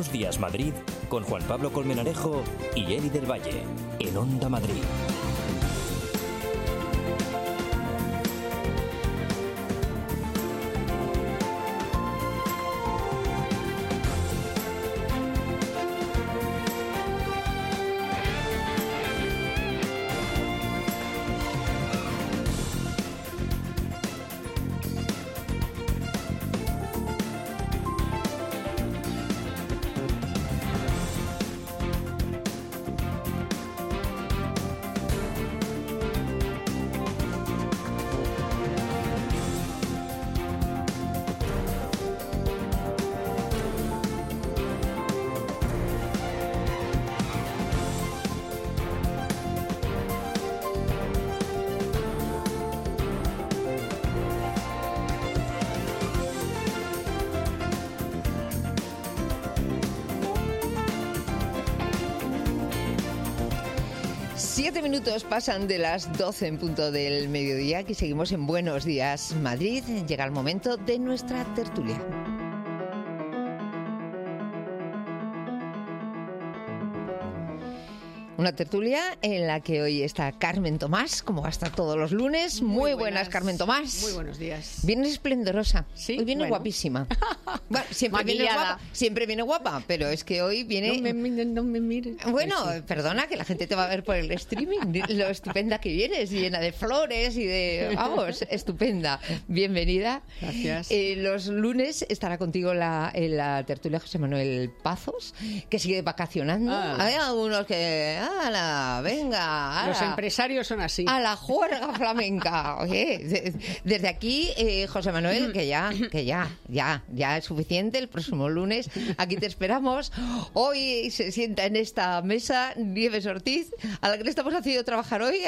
Buenos Días Madrid con Juan Pablo Colmenarejo y Eli del Valle en Onda Madrid. Minutos pasan de las 12 en punto del mediodía. Aquí seguimos en Buenos Días Madrid. Llega el momento de nuestra tertulia. Una tertulia en la que hoy está Carmen Tomás, como hasta todos los lunes. Muy buenas, Carmen Tomás. Muy buenos días. Vienes esplendorosa. Sí, hoy viene guapísima. Bueno, siempre viene guapa, pero es que hoy viene... No me mires. Bueno, perdona, que la gente te va a ver por el streaming. Lo estupenda que vienes, llena de flores y de... Vamos, estupenda. Bienvenida. Gracias. Los lunes estará contigo en la tertulia José Manuel Pazos, que sigue vacacionando. Hay algunos que... ¡Hala! Venga. Los empresarios son así. A la juerga flamenca. Oye, desde aquí, José Manuel, que ya es suficiente. El próximo lunes aquí te esperamos. Hoy se sienta en esta mesa Nieves Ortiz, a la que le estamos haciendo trabajar hoy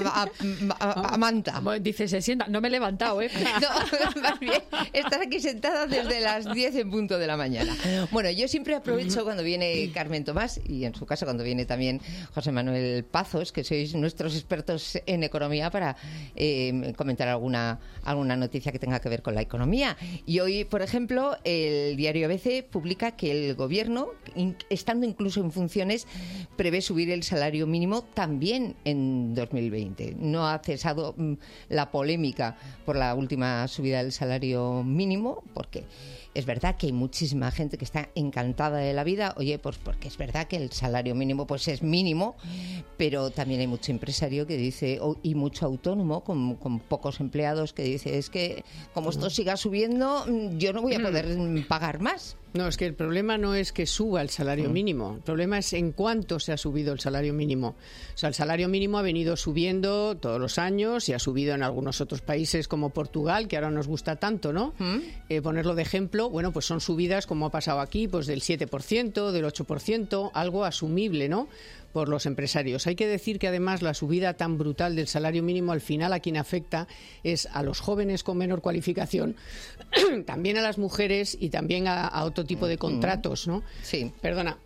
a Manta. Bueno, dice, se sienta. No me he levantado, ¿eh? No, más bien, estás aquí sentada desde las 10 en punto de la mañana. Bueno, yo siempre aprovecho cuando viene Carmen Tomás, y en su caso cuando viene también José Manuel Pazos, que sois nuestros expertos en economía, para comentar alguna noticia que tenga que ver con la economía. Y hoy, por ejemplo, el diario ABC publica que el Gobierno, estando incluso en funciones, prevé subir el salario mínimo también en 2020. No ha cesado la polémica por la última subida del salario mínimo, porque es verdad que hay muchísima gente que está encantada de la vida, oye, pues porque es verdad que el salario mínimo pues es mínimo, pero también hay mucho empresario que dice, y mucho autónomo con pocos empleados, que dice, es que como esto siga subiendo, yo no voy a poder pagar más. No, es que el problema no es que suba el salario mínimo. El problema es en cuánto se ha subido el salario mínimo. O sea, el salario mínimo ha venido subiendo todos los años y ha subido en algunos otros países como Portugal, que ahora nos gusta tanto, ¿no? Ponerlo de ejemplo, bueno, pues son subidas, como ha pasado aquí, pues del 7%, del 8%, algo asumible, ¿no?, por los empresarios. Hay que decir que además la subida tan brutal del salario mínimo al final a quien afecta es a los jóvenes con menor cualificación, también a las mujeres y también a otro tipo de contratos, ¿no? Sí. Perdona.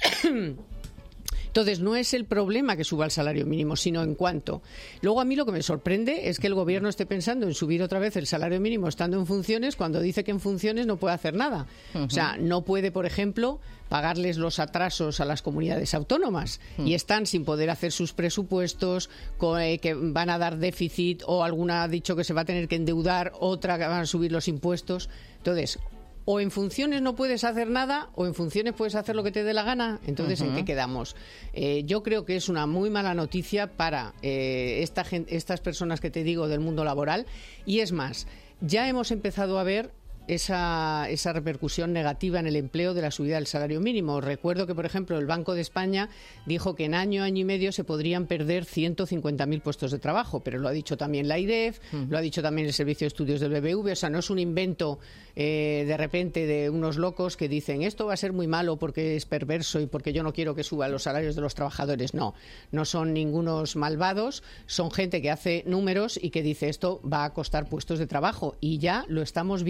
Entonces, no es el problema que suba el salario mínimo, sino en cuánto. Luego, a mí lo que me sorprende es que el Gobierno esté pensando en subir otra vez el salario mínimo estando en funciones, cuando dice que en funciones no puede hacer nada. O sea, no puede, por ejemplo, pagarles los atrasos a las comunidades autónomas y están sin poder hacer sus presupuestos, que van a dar déficit, o alguna ha dicho que se va a tener que endeudar, otra que van a subir los impuestos. Entonces, o en funciones no puedes hacer nada, o en funciones puedes hacer lo que te dé la gana. Entonces, ¿en qué quedamos? Yo creo que es una muy mala noticia para estas personas que te digo del mundo laboral. Y es más, ya hemos empezado a ver esa repercusión negativa en el empleo de la subida del salario mínimo. Recuerdo que, por ejemplo, el Banco de España dijo que en año y medio se podrían perder 150.000 puestos de trabajo, pero lo ha dicho también la AIREF, lo ha dicho también el Servicio de Estudios del BBV. O sea, no es un invento de repente de unos locos que dicen esto va a ser muy malo porque es perverso y porque yo no quiero que suban los salarios de los trabajadores. No son ningunos malvados, son gente que hace números y que dice esto va a costar puestos de trabajo, y ya lo estamos viendo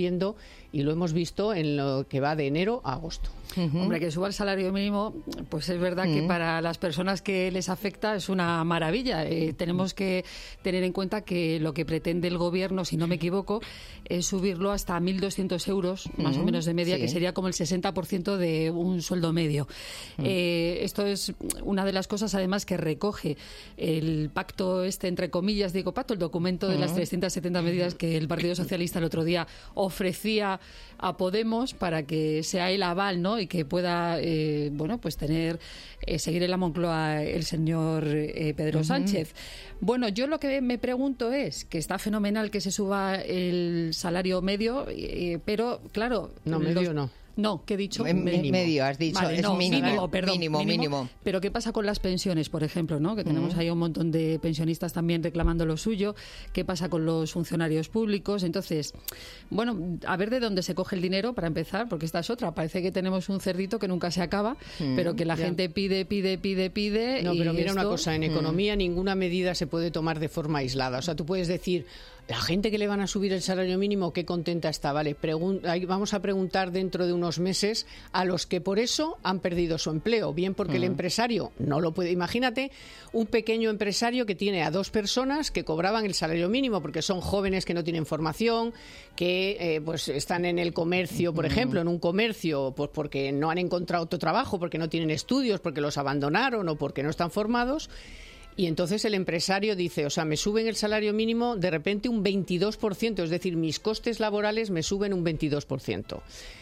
y lo hemos visto en lo que va de enero a agosto. Hombre, que suba el salario mínimo, pues es verdad que para las personas que les afecta es una maravilla. Tenemos que tener en cuenta que lo que pretende el Gobierno, si no me equivoco, es subirlo hasta 1.200 euros, más o menos de media, que sería como el 60% de un sueldo medio. Esto es una de las cosas, además, que recoge el pacto entre comillas, digo pacto, el documento de las 370 medidas que el Partido Socialista el otro día ofrecía a Podemos para que sea el aval, ¿no? Y que pueda, pues tener, seguir en la Moncloa el señor Pedro Sánchez. Bueno, yo lo que me pregunto es que está fenomenal que se suba el salario medio, pero claro... No, medio no. No, ¿qué he dicho? Medio, has dicho. Vale, es no, mínimo, perdón, mínimo. Pero ¿qué pasa con las pensiones, por ejemplo, ¿no? Que tenemos ahí un montón de pensionistas también reclamando lo suyo. ¿Qué pasa con los funcionarios públicos? Entonces, bueno, a ver de dónde se coge el dinero para empezar, porque esta es otra. Parece que tenemos un cerdito que nunca se acaba, pero que la gente pide. No, pero mira una cosa, en economía ninguna medida se puede tomar de forma aislada. O sea, tú puedes decir... La gente que le van a subir el salario mínimo, qué contenta está, vale. Vamos a preguntar dentro de unos meses a los que por eso han perdido su empleo. Bien porque el empresario no lo puede. Imagínate un pequeño empresario que tiene a 2 personas que cobraban el salario mínimo porque son jóvenes que no tienen formación, que pues están en el comercio, por ejemplo, en un comercio, pues porque no han encontrado otro trabajo, porque no tienen estudios, porque los abandonaron o porque no están formados. Y entonces el empresario dice, o sea, me suben el salario mínimo de repente un 22%, es decir, mis costes laborales me suben un 22%.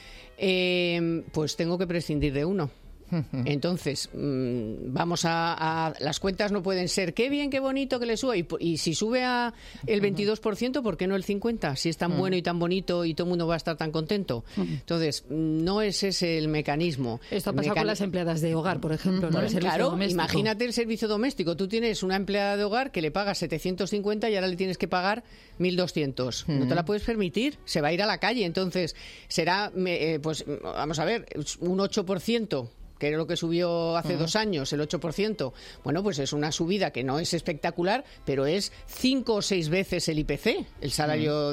Pues tengo que prescindir de uno. Entonces, vamos a las cuentas no pueden ser qué bien, qué bonito que le suba y si sube a el 22%, ¿por qué no el 50%? Si es tan bueno y tan bonito y todo el mundo va a estar tan contento. Entonces, no es ese el mecanismo. Esto pasa con las empleadas de hogar, por ejemplo, ¿no? Claro, imagínate el servicio doméstico. Tú tienes una empleada de hogar que le pagas 750 y ahora le tienes que pagar 1.200. No te la puedes permitir, se va a ir a la calle. Entonces, será, pues, vamos a ver, un 8%. Que era lo que subió hace 2 años, el 8%. Bueno, pues es una subida que no es espectacular, pero es 5 o 6 veces el IPC, el salario,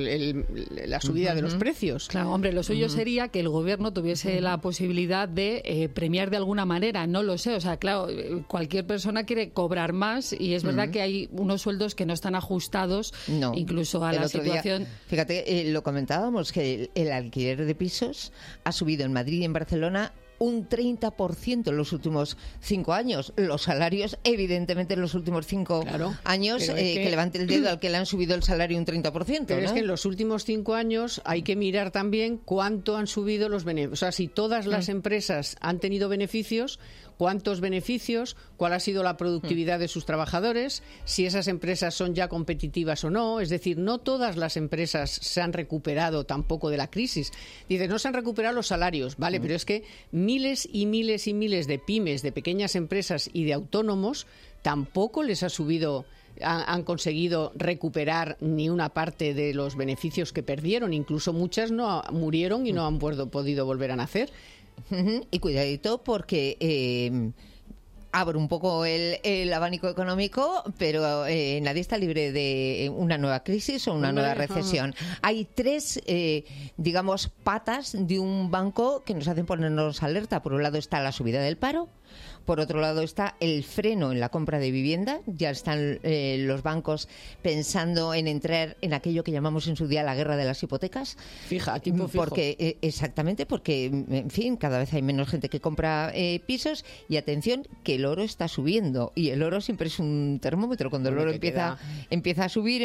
la subida de los precios. Claro, hombre, lo suyo sería que el Gobierno tuviese la posibilidad de premiar de alguna manera, no lo sé. O sea, claro, cualquier persona quiere cobrar más y es verdad que hay unos sueldos que no están ajustados incluso a la situación. Fíjate, lo comentábamos, que el alquiler de pisos ha subido en Madrid y en Barcelona un 30% en los últimos 5 años. Los salarios, evidentemente, en los últimos 5 años, que levante el dedo al que le han subido el salario un 30%. Pero es que en los últimos 5 años hay que mirar también cuánto han subido los beneficios. O sea, si todas las empresas han tenido beneficios, cuántos beneficios, cuál ha sido la productividad de sus trabajadores, si esas empresas son ya competitivas o no. Es decir, no todas las empresas se han recuperado tampoco de la crisis. Dices, no se han recuperado los salarios, vale, pero es que miles y miles y miles de pymes, de pequeñas empresas y de autónomos tampoco les ha subido, han conseguido recuperar ni una parte de los beneficios que perdieron. Incluso muchas murieron y no han podido volver a nacer. Y cuidadito porque abro un poco el abanico económico, pero nadie está libre de una nueva crisis o una nueva recesión. Hay 3, digamos, patas de un banco que nos hacen ponernos alerta. Por un lado está la subida del paro. Por otro lado está el freno en la compra de vivienda. Ya están los bancos pensando en entrar en aquello que llamamos en su día la guerra de las hipotecas. Tipo fijo. Exactamente, porque, en fin, cada vez hay menos gente que compra pisos. Y atención, que el oro está subiendo. Y el oro siempre es un termómetro. Cuando el oro empieza a subir,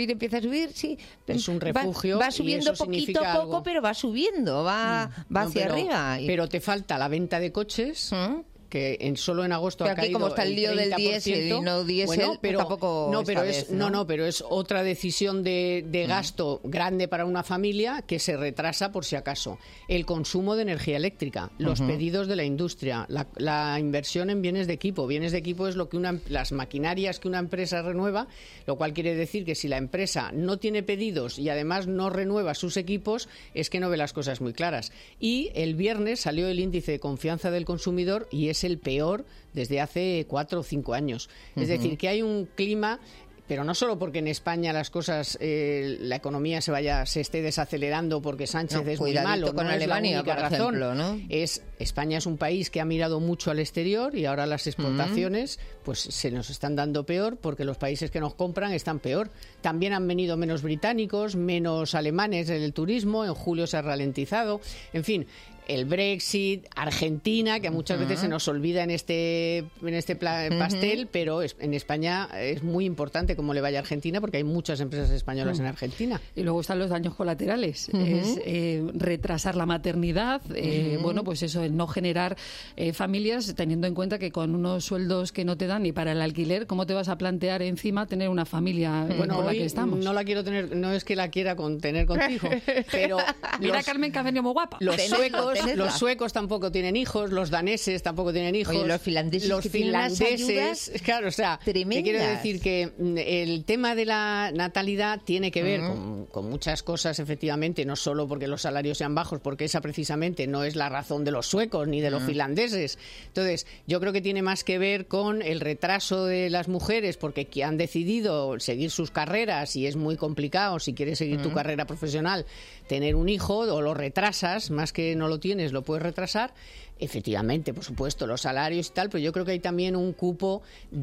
sí. Es un refugio. Va subiendo poquito a poco, pero va subiendo, va hacia arriba. Pero te falta la venta de coches. Que solo en agosto pero ha caído como está el lío del diésel y no diésel, bueno, pero tampoco pero es otra decisión de gasto grande para una familia que se retrasa por si acaso. El consumo de energía eléctrica, los pedidos de la industria, la inversión en bienes de equipo. Bienes de equipo es lo que las maquinarias que una empresa renueva, lo cual quiere decir que si la empresa no tiene pedidos y además no renueva sus equipos, es que no ve las cosas muy claras. Y el viernes salió el índice de confianza del consumidor y es el peor desde hace 4 o 5 años. Es decir, que hay un clima pero no solo porque en España las cosas, la economía se esté desacelerando porque Sánchez es muy malo, con no Alemania, es la única por ejemplo, razón. ¿no? España es un país que ha mirado mucho al exterior y ahora las exportaciones pues se nos están dando peor porque los países que nos compran están peor. También han venido menos británicos, menos alemanes en el turismo, en julio se ha ralentizado, en fin. El Brexit, Argentina, que muchas veces se nos olvida en este pastel, pero en España es muy importante cómo le vaya a Argentina porque hay muchas empresas españolas en Argentina. Y luego están los daños colaterales. Es retrasar la maternidad, bueno, pues eso, el no generar familias, teniendo en cuenta que con unos sueldos que no te dan ni para el alquiler, ¿cómo te vas a plantear encima tener una familia bueno, con la hoy que estamos? No la quiero tener, no es que la quiera tener contigo, pero Mira Carmen, que ha venido muy guapa. Los suecos tampoco tienen hijos, los daneses tampoco tienen hijos. Oye, los finlandeses, claro, o sea, tremendas. que quiero decir que el tema de la natalidad tiene que ver con muchas cosas, efectivamente, no solo porque los salarios sean bajos, porque esa precisamente no es la razón de los suecos ni de los finlandeses. Entonces, yo creo que tiene más que ver con el retraso de las mujeres, porque han decidido seguir sus carreras y es muy complicado, si quieres seguir tu carrera profesional, tener un hijo, o lo retrasas, más que no lo tienes, lo puedes retrasar. Efectivamente, por supuesto, los salarios y tal, pero yo creo que hay también un cupo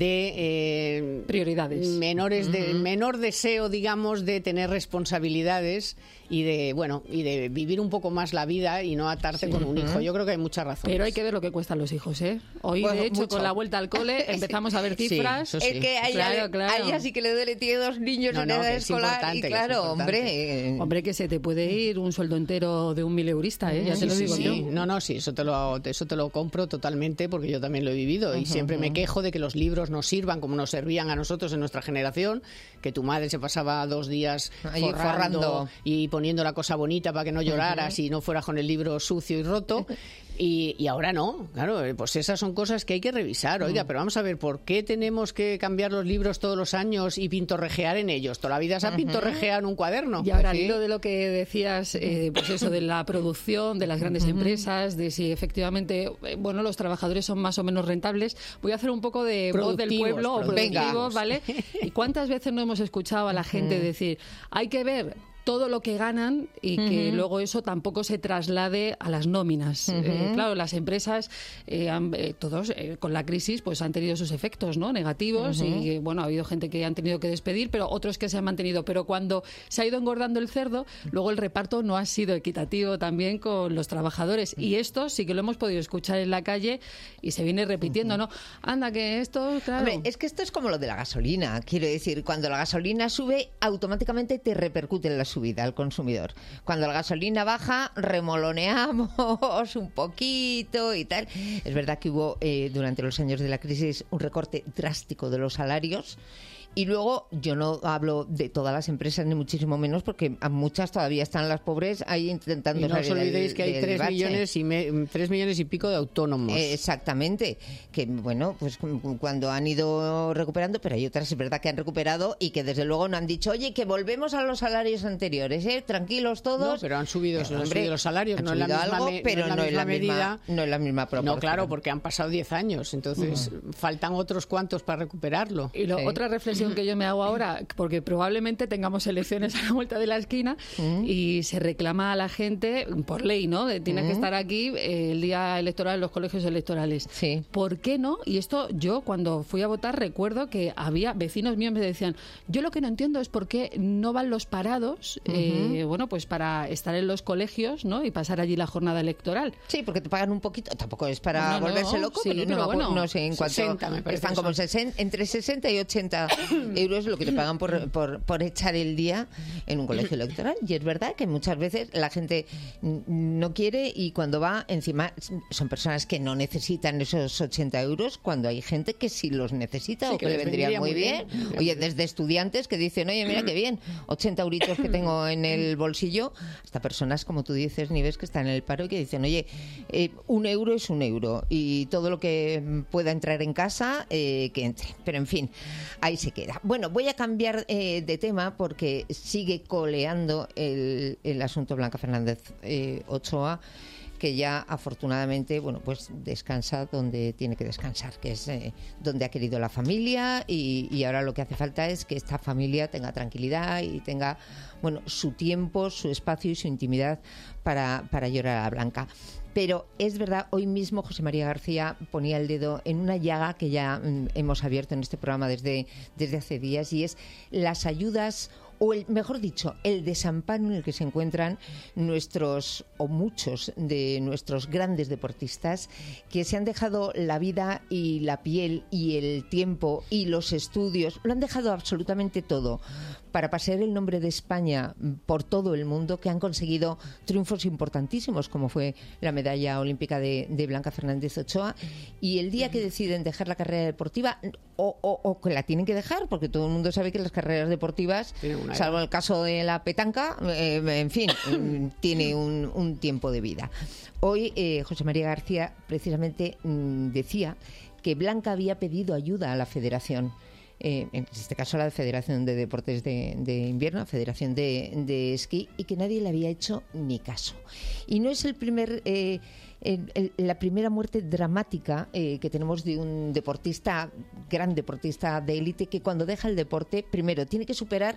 de prioridades, menor deseo, digamos, de tener responsabilidades y de vivir un poco más la vida y no atarte con un hijo. Yo creo que hay muchas razones. Pero hay que ver lo que cuestan los hijos, ¿eh? Hoy, bueno, de hecho, mucho. Con la vuelta al cole empezamos a ver cifras. Sí, eso sí. Es que a ella sí que le duele, tiene 2 niños en edad escolar y claro, Hombre, que se te puede ir un sueldo entero de un 1000 eurista, ¿eh? Ya te lo digo yo. Sí, eso te lo compro totalmente porque yo también lo he vivido y siempre me quejo de que los libros no sirvan como nos servían a nosotros en nuestra generación, que tu madre se pasaba 2 días forrando y poniendo la cosa bonita para que no lloraras y no fueras con el libro sucio y roto. Y ahora no, claro, pues esas son cosas que hay que revisar. Oiga, pero vamos a ver, ¿por qué tenemos que cambiar los libros todos los años y pintorrejear en ellos? Toda la vida se ha pintorrejeado en un cuaderno. Y ahora, al hilo de lo que decías, pues eso, de la producción, de las grandes empresas, de si efectivamente, bueno, los trabajadores son más o menos rentables, voy a hacer un poco de voz del pueblo o productivos, ¿vale? ¿Y cuántas veces no hemos escuchado a la gente decir, hay que ver todo lo que ganan y que luego eso tampoco se traslade a las nóminas? Claro, las empresas, todos con la crisis, pues han tenido sus efectos, ¿no? Negativos y, bueno, ha habido gente que han tenido que despedir, pero otros que se han mantenido. Pero cuando se ha ido engordando el cerdo, luego el reparto no ha sido equitativo también con los trabajadores. Y esto sí que lo hemos podido escuchar en la calle y se viene repitiendo, ¿no? Anda, que esto, claro... Hombre, es que esto es como lo de la gasolina. Quiero decir, cuando la gasolina sube, automáticamente te repercute en la subida al consumidor. Cuando la gasolina baja, remoloneamos un poquito y tal. Es verdad que hubo durante los años de la crisis un recorte drástico de los salarios. Y luego, yo no hablo de todas las empresas, ni muchísimo menos, porque a muchas todavía están las pobres ahí intentando salir. Y no os olvidéis que hay 3 millones y pico de autónomos. Exactamente. Que, bueno, pues cuando han ido recuperando, pero hay otras, es verdad, que han recuperado y que desde luego no han dicho, oye, que volvemos a los salarios anteriores, tranquilos todos. No, pero han subido los salarios, no en la misma pero no en la medida. No en la misma proporción. No, claro, porque han pasado 10 años, entonces faltan otros cuantos para recuperarlo. Y otra reflexión que yo me hago ahora, porque probablemente tengamos elecciones a la vuelta de la esquina y se reclama a la gente por ley, ¿no? Tienes que estar aquí el día electoral en los colegios electorales. Sí. ¿Por qué no? Y esto yo cuando fui a votar recuerdo que había vecinos míos me decían, yo lo que no entiendo es por qué no van los parados, bueno, pues para estar en los colegios, ¿no? Y pasar allí la jornada electoral. Sí, porque te pagan un poquito, tampoco es para volverse loco, sí, pero bueno, no sé en cuánto 60, me parece están como entre 60 y 80 euros lo que te pagan por echar el día en un colegio electoral. Y es verdad que muchas veces la gente no quiere y cuando va, encima son personas que no necesitan esos 80 euros cuando hay gente que sí los necesita, sí, o que le vendría muy bien. Oye, desde estudiantes que dicen, oye, mira qué bien, 80 euritos que tengo en el bolsillo, hasta personas, como tú dices, Nieves, que están en el paro y que dicen, oye, 1 euro es 1 euro y todo lo que pueda entrar en casa, que entre. Pero en fin, ahí se queda. Bueno, voy a cambiar de tema porque sigue coleando el asunto Blanca Fernández Ochoa. que ya afortunadamente, bueno, pues descansa donde tiene que descansar, que es donde ha querido la familia, y ahora lo que hace falta es que esta familia tenga tranquilidad y tenga, bueno, su tiempo, su espacio y su intimidad para llorar a Blanca. Pero es verdad, hoy mismo José María García ponía el dedo en una llaga que ya hemos abierto en este programa desde hace días, y es las ayudas, o mejor dicho, el desamparo en el que se encuentran nuestros, o muchos de nuestros grandes deportistas, que se han dejado la vida y la piel y el tiempo y los estudios, lo han dejado absolutamente todo para pasear el nombre de España por todo el mundo, que han conseguido triunfos importantísimos, como fue la medalla olímpica de Blanca Fernández Ochoa, y el día que deciden dejar la carrera deportiva, o que la tienen que dejar, porque todo el mundo sabe que las carreras deportivas, salvo el caso de la petanca, en fin, tiene un tiempo de vida. Hoy José María García precisamente decía que Blanca había pedido ayuda a la Federación, en este caso a la Federación de Deportes de Invierno, la Federación de Esquí, y que nadie le había hecho ni caso. Y no es la primera muerte dramática que tenemos de un deportista, gran deportista de élite, que cuando deja el deporte, primero tiene que superar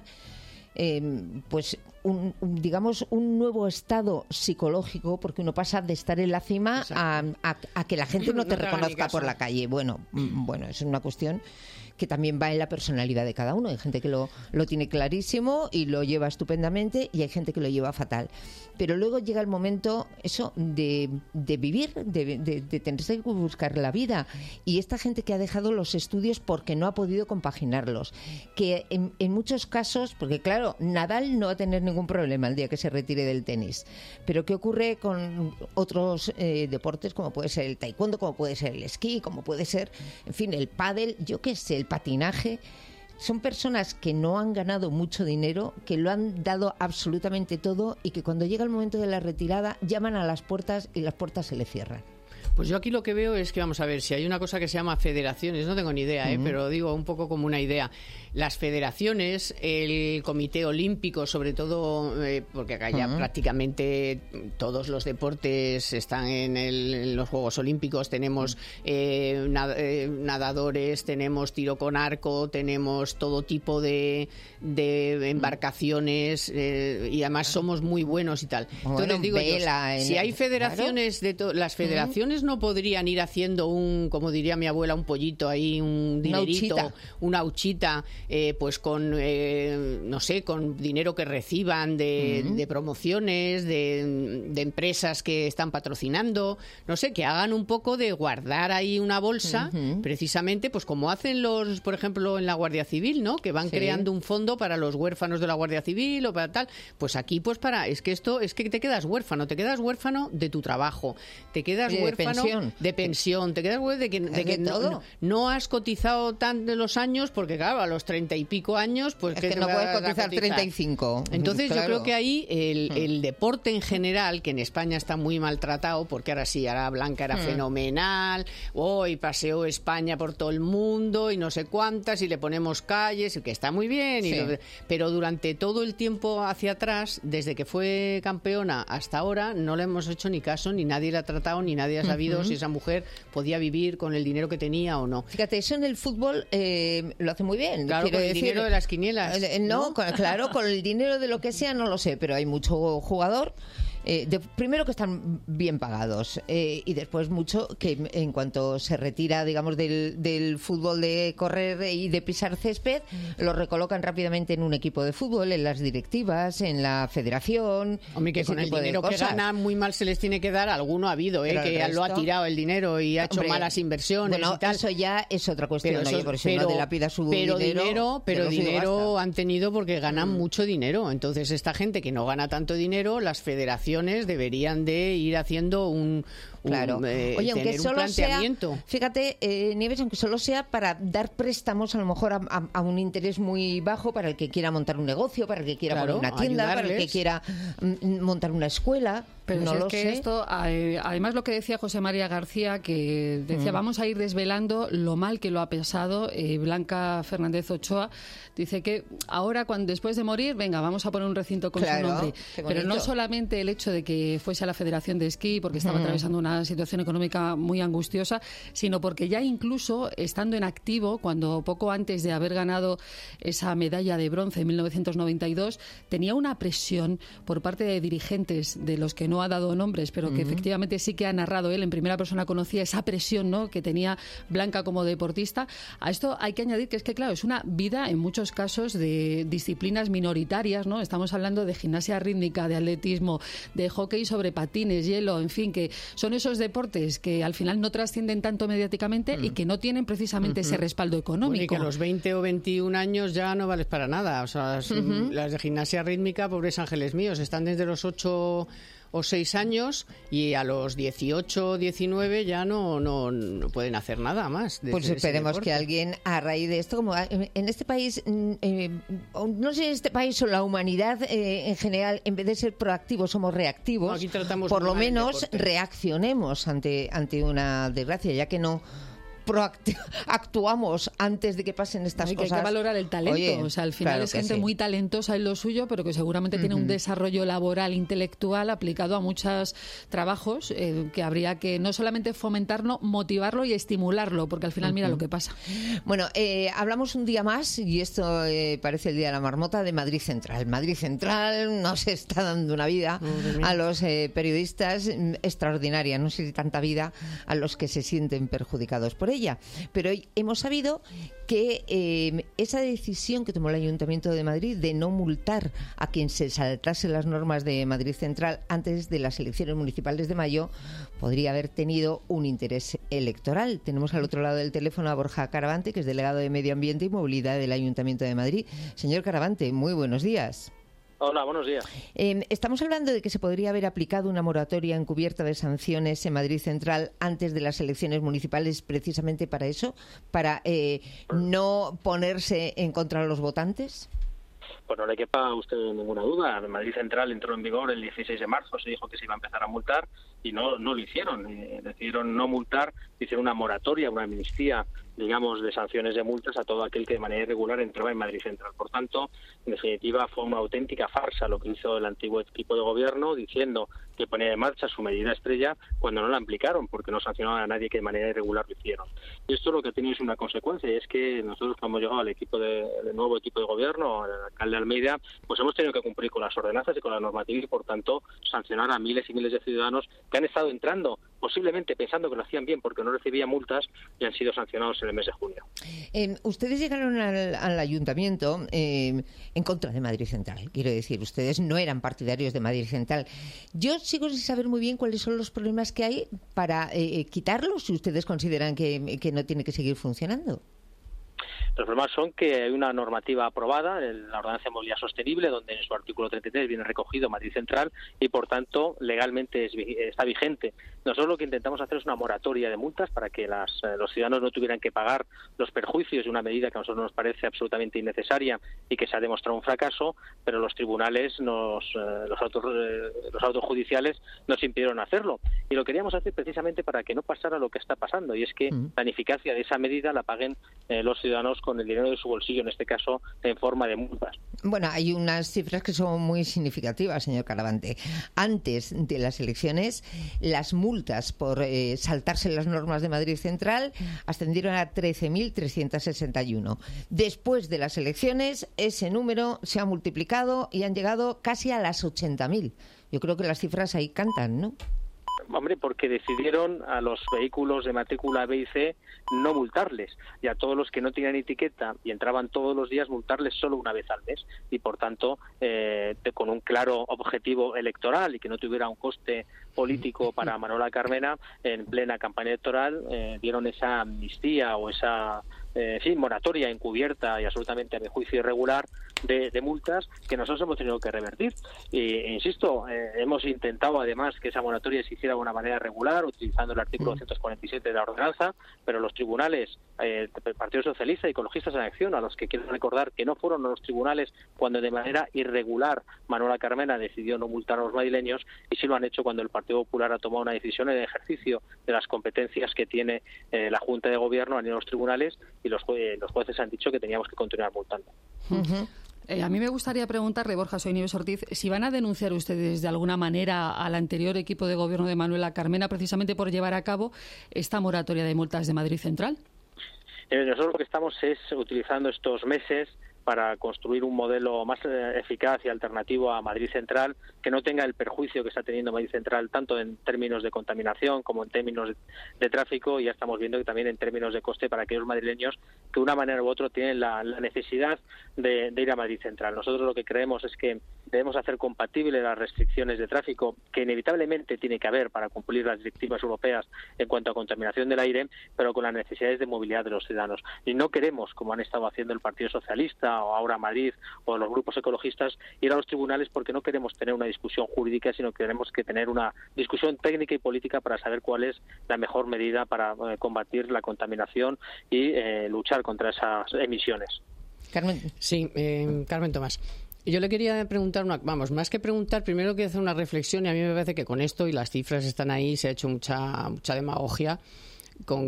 pues digamos un nuevo estado psicológico, porque uno pasa de estar en la cima a que la gente no te reconozca por la calle. Bueno, es una cuestión que también va en la personalidad de cada uno. Hay gente que lo tiene clarísimo y lo lleva estupendamente, y hay gente que lo lleva fatal. Pero luego llega el momento, eso, de vivir, de tenerse que buscar la vida. Y esta gente que ha dejado los estudios porque no ha podido compaginarlos, que en muchos casos, porque claro, Nadal no va a tener ningún problema el día que se retire del tenis. Pero ¿qué ocurre con otros deportes, como puede ser el taekwondo, como puede ser el esquí, como puede ser, en fin, el pádel, yo qué sé, el patinaje? Son personas que no han ganado mucho dinero, que lo han dado absolutamente todo, y que cuando llega el momento de la retirada llaman a las puertas y las puertas se le cierran. Pues yo aquí lo que veo es que, vamos a ver, si hay una cosa que se llama federaciones, no tengo ni idea, pero digo un poco como una idea. Las federaciones, el Comité Olímpico, sobre todo, porque acá ya prácticamente todos los deportes están en los Juegos Olímpicos. Tenemos nadadores, tenemos tiro con arco, tenemos todo tipo de embarcaciones, y además somos muy buenos y tal. Entonces digo yo, si hay federaciones, claro, las federaciones no podrían ir haciendo como diría mi abuela, un pollito ahí, un dinerito, una huchita, pues con, no sé, con dinero que reciban de promociones, de empresas que están patrocinando, no sé, que hagan un poco de guardar ahí una bolsa, precisamente, pues como hacen por ejemplo, en la Guardia Civil, ¿no? Que van creando un fondo para los huérfanos de la Guardia Civil o para tal. Pues aquí, pues es que te quedas huérfano de tu trabajo, te quedas huérfano de pensión, te quedas de que no has cotizado tan de los años, porque claro, a los 30 y pico años, pues que no puedes cotizar 35. Entonces claro, yo creo que ahí el deporte en general, que en España está muy maltratado, porque ahora Blanca era fenomenal, hoy paseó España por todo el mundo y no sé cuántas, y le ponemos calles, que está muy bien, pero durante todo el tiempo hacia atrás, desde que fue campeona hasta ahora, no le hemos hecho ni caso, ni nadie la ha tratado, ni nadie ha sabido si esa mujer podía vivir con el dinero que tenía o no. Fíjate, eso en el fútbol lo hace muy bien. Claro, con el dinero de las quinielas. Claro, con el dinero de lo que sea, no lo sé, pero hay mucho jugador. Primero que están bien pagados, y después mucho que en cuanto se retira, digamos, del fútbol de correr y de pisar césped, lo recolocan rápidamente en un equipo de fútbol, en las directivas, en la federación. Hombre, que con el dinero que ganan muy mal se les tiene que dar, alguno ha habido, que lo ha tirado el dinero y ha hecho malas inversiones y tal. Eso ya es otra cuestión, por eso no dilapida su dinero. Pero dinero han tenido porque ganan mucho dinero. Entonces esta gente que no gana tanto dinero, las federaciones deberían de ir haciendo Oye, aunque solo sea, fíjate, Nieves, aunque solo sea para dar préstamos a lo mejor a un interés muy bajo, para el que quiera montar un negocio, para el que quiera poner una tienda, para el que quiera montar una escuela. Pero no lo sé. Esto, además, lo que decía José María García, que decía, vamos a ir desvelando lo mal que lo ha pensado Blanca Fernández Ochoa. Dice que ahora, después de morir, venga, vamos a poner un recinto con su nombre. Pero no solamente el hecho hecho de que fuese a la Federación de Esquí porque estaba atravesando una situación económica muy angustiosa, sino porque ya incluso estando en activo, cuando poco antes de haber ganado esa medalla de bronce en 1992, tenía una presión por parte de dirigentes de los que no ha dado nombres, pero que efectivamente sí que ha narrado él en primera persona, conocía esa presión, ¿no?, que tenía Blanca como deportista. A esto hay que añadir que es que, claro, es una vida en muchos casos de disciplinas minoritarias, ¿no? Estamos hablando de gimnasia rítmica, de atletismo, de hockey sobre patines, hielo, en fin, que son esos deportes que al final no trascienden tanto mediáticamente y que no tienen precisamente ese respaldo económico. Bueno, y que a los 20 o 21 años ya no vales para nada. O sea, las de gimnasia rítmica, pobres ángeles míos, están desde los 8 o 6 años y a los 18 o 19 ya no pueden hacer nada más. Pues esperemos que alguien, a raíz de esto, como en este país, no sé si en este país o la humanidad en general, en vez de ser proactivos somos reactivos, no, aquí tratamos por lo menos reaccionemos ante una desgracia, ya que no actuamos antes de que pasen estas cosas. Hay que valorar el talento. Oye, o sea, al final claro es gente muy talentosa en lo suyo, pero que seguramente tiene un desarrollo laboral, intelectual aplicado a muchos trabajos que habría que no solamente fomentarlo, motivarlo y estimularlo, porque al final mira lo que pasa. Bueno, hablamos un día más, y esto parece el día de la marmota, de Madrid Central. Madrid Central nos está dando una vida a los periodistas extraordinaria, no sé si tanta vida a los que se sienten perjudicados por ella. Pero hoy hemos sabido que esa decisión que tomó el Ayuntamiento de Madrid de no multar a quien se saltase las normas de Madrid Central antes de las elecciones municipales de mayo podría haber tenido un interés electoral. Tenemos al otro lado del teléfono a Borja Caravante, que es delegado de Medio Ambiente y Movilidad del Ayuntamiento de Madrid. Señor Caravante, muy buenos días. Hola, buenos días. Estamos hablando de que se podría haber aplicado una moratoria encubierta de sanciones en Madrid Central antes de las elecciones municipales, precisamente para eso, para no ponerse en contra de los votantes. Pues no le quepa a usted ninguna duda. Madrid Central entró en vigor el 16 de marzo, se dijo que se iba a empezar a multar y no lo hicieron. Decidieron no multar, hicieron una moratoria, una amnistía, digamos, de sanciones de multas a todo aquel que de manera irregular entraba en Madrid Central. Por tanto, en definitiva, fue una auténtica farsa lo que hizo el antiguo equipo de gobierno, diciendo que ponía en marcha su medida estrella cuando no la aplicaron, porque no sancionaban a nadie que de manera irregular lo hicieron. Y esto lo que tiene es una consecuencia, y es que nosotros, cuando hemos llegado al nuevo equipo de gobierno, al alcalde Almeida, pues hemos tenido que cumplir con las ordenanzas y con la normativa y, por tanto, sancionar a miles y miles de ciudadanos que han estado entrando, posiblemente pensando que lo hacían bien porque no recibían multas, y han sido sancionados en el mes de junio. Ustedes llegaron al ayuntamiento en contra de Madrid Central. Quiero decir, ustedes no eran partidarios de Madrid Central. Yo sigo sin saber muy bien cuáles son los problemas que hay para quitarlos, si ustedes consideran que no tiene que seguir funcionando. Los problemas son que hay una normativa aprobada, la Ordenanza de Movilidad Sostenible, donde en su artículo 33 viene recogido Madrid Central y, por tanto, legalmente está vigente. Nosotros lo que intentamos hacer es una moratoria de multas para que los ciudadanos no tuvieran que pagar los perjuicios de una medida que a nosotros nos parece absolutamente innecesaria y que se ha demostrado un fracaso, pero los tribunales, los autos judiciales nos impidieron hacerlo. Y lo queríamos hacer precisamente para que no pasara lo que está pasando, y es que la ineficacia de esa medida la paguen los ciudadanos con el dinero de su bolsillo, en este caso en forma de multas. Bueno, hay unas cifras que son muy significativas, señor Caravante. Antes de las elecciones, las multas por saltarse las normas de Madrid Central ascendieron a 13.361. Después de las elecciones, ese número se ha multiplicado y han llegado casi a las 80.000. Yo creo que las cifras ahí cantan, ¿no? Hombre, porque decidieron a los vehículos de matrícula B y C no multarles, y a todos los que no tenían etiqueta y entraban todos los días multarles solo una vez al mes, y por tanto con un claro objetivo electoral y que no tuviera un coste político para Manuela Carmena, en plena campaña electoral dieron esa amnistía o esa moratoria encubierta y absolutamente a mi juicio irregular de multas que nosotros hemos tenido que revertir. E insisto, hemos intentado además que esa moratoria se hiciera de una manera regular, utilizando el artículo 247 de la ordenanza, pero los tribunales, el Partido Socialista y Ecologistas en Acción, a los que quiero recordar que no fueron los tribunales cuando de manera irregular Manuela Carmena decidió no multar a los madrileños, y sí lo han hecho cuando el Partido Popular ha tomado una decisión en el ejercicio de las competencias que tiene la Junta de Gobierno a nivel de los tribunales, y los jueces han dicho que teníamos que continuar multando. A mí me gustaría preguntarle, Borja Soy Nieves Ortiz, si van a denunciar ustedes de alguna manera al anterior equipo de gobierno de Manuela Carmena precisamente por llevar a cabo esta moratoria de multas de Madrid Central. Nosotros lo que estamos es utilizando estos meses para construir un modelo más eficaz y alternativo a Madrid Central, que no tenga el perjuicio que está teniendo Madrid Central tanto en términos de contaminación como en términos de tráfico, y ya estamos viendo que también en términos de coste para aquellos madrileños que de una manera u otra tienen la necesidad de ir a Madrid Central. Nosotros lo que creemos es que debemos hacer compatibles las restricciones de tráfico que inevitablemente tiene que haber para cumplir las directivas europeas en cuanto a contaminación del aire, pero con las necesidades de movilidad de los ciudadanos. Y no queremos, como han estado haciendo el Partido Socialista o ahora Madrid o los grupos ecologistas, ir a los tribunales, porque no queremos tener una discusión jurídica, sino que tenemos que tener una discusión técnica y política para saber cuál es la mejor medida para combatir la contaminación y luchar contra esas emisiones. Carmen. Sí, Carmen Tomás. Yo le quería preguntar más que preguntar, primero quiero hacer una reflexión, y a mí me parece que con esto, y las cifras están ahí, se ha hecho mucha demagogia con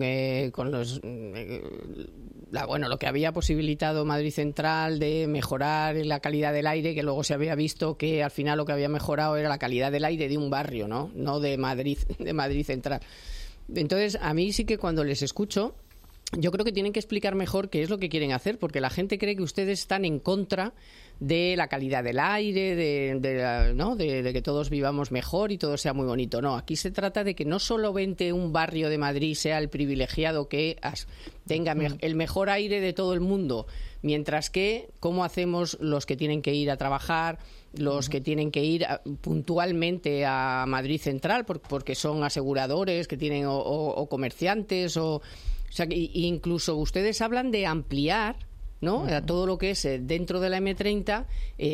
lo que había posibilitado Madrid Central de mejorar la calidad del aire, que luego se había visto que al final lo que había mejorado era la calidad del aire de un barrio, no de Madrid Central. Entonces, a mí sí que cuando les escucho, yo creo que tienen que explicar mejor qué es lo que quieren hacer, porque la gente cree que ustedes están en contra de la calidad del aire, de que todos vivamos mejor y todo sea muy bonito. No, aquí se trata de que no solamente un barrio de Madrid sea el privilegiado que tenga el mejor aire de todo el mundo, mientras que cómo hacemos los que tienen que ir a trabajar, los que tienen que ir puntualmente a Madrid Central porque son aseguradores que tienen o comerciantes o sea, incluso ustedes hablan de ampliar, ¿no? A todo lo que es dentro de la M30,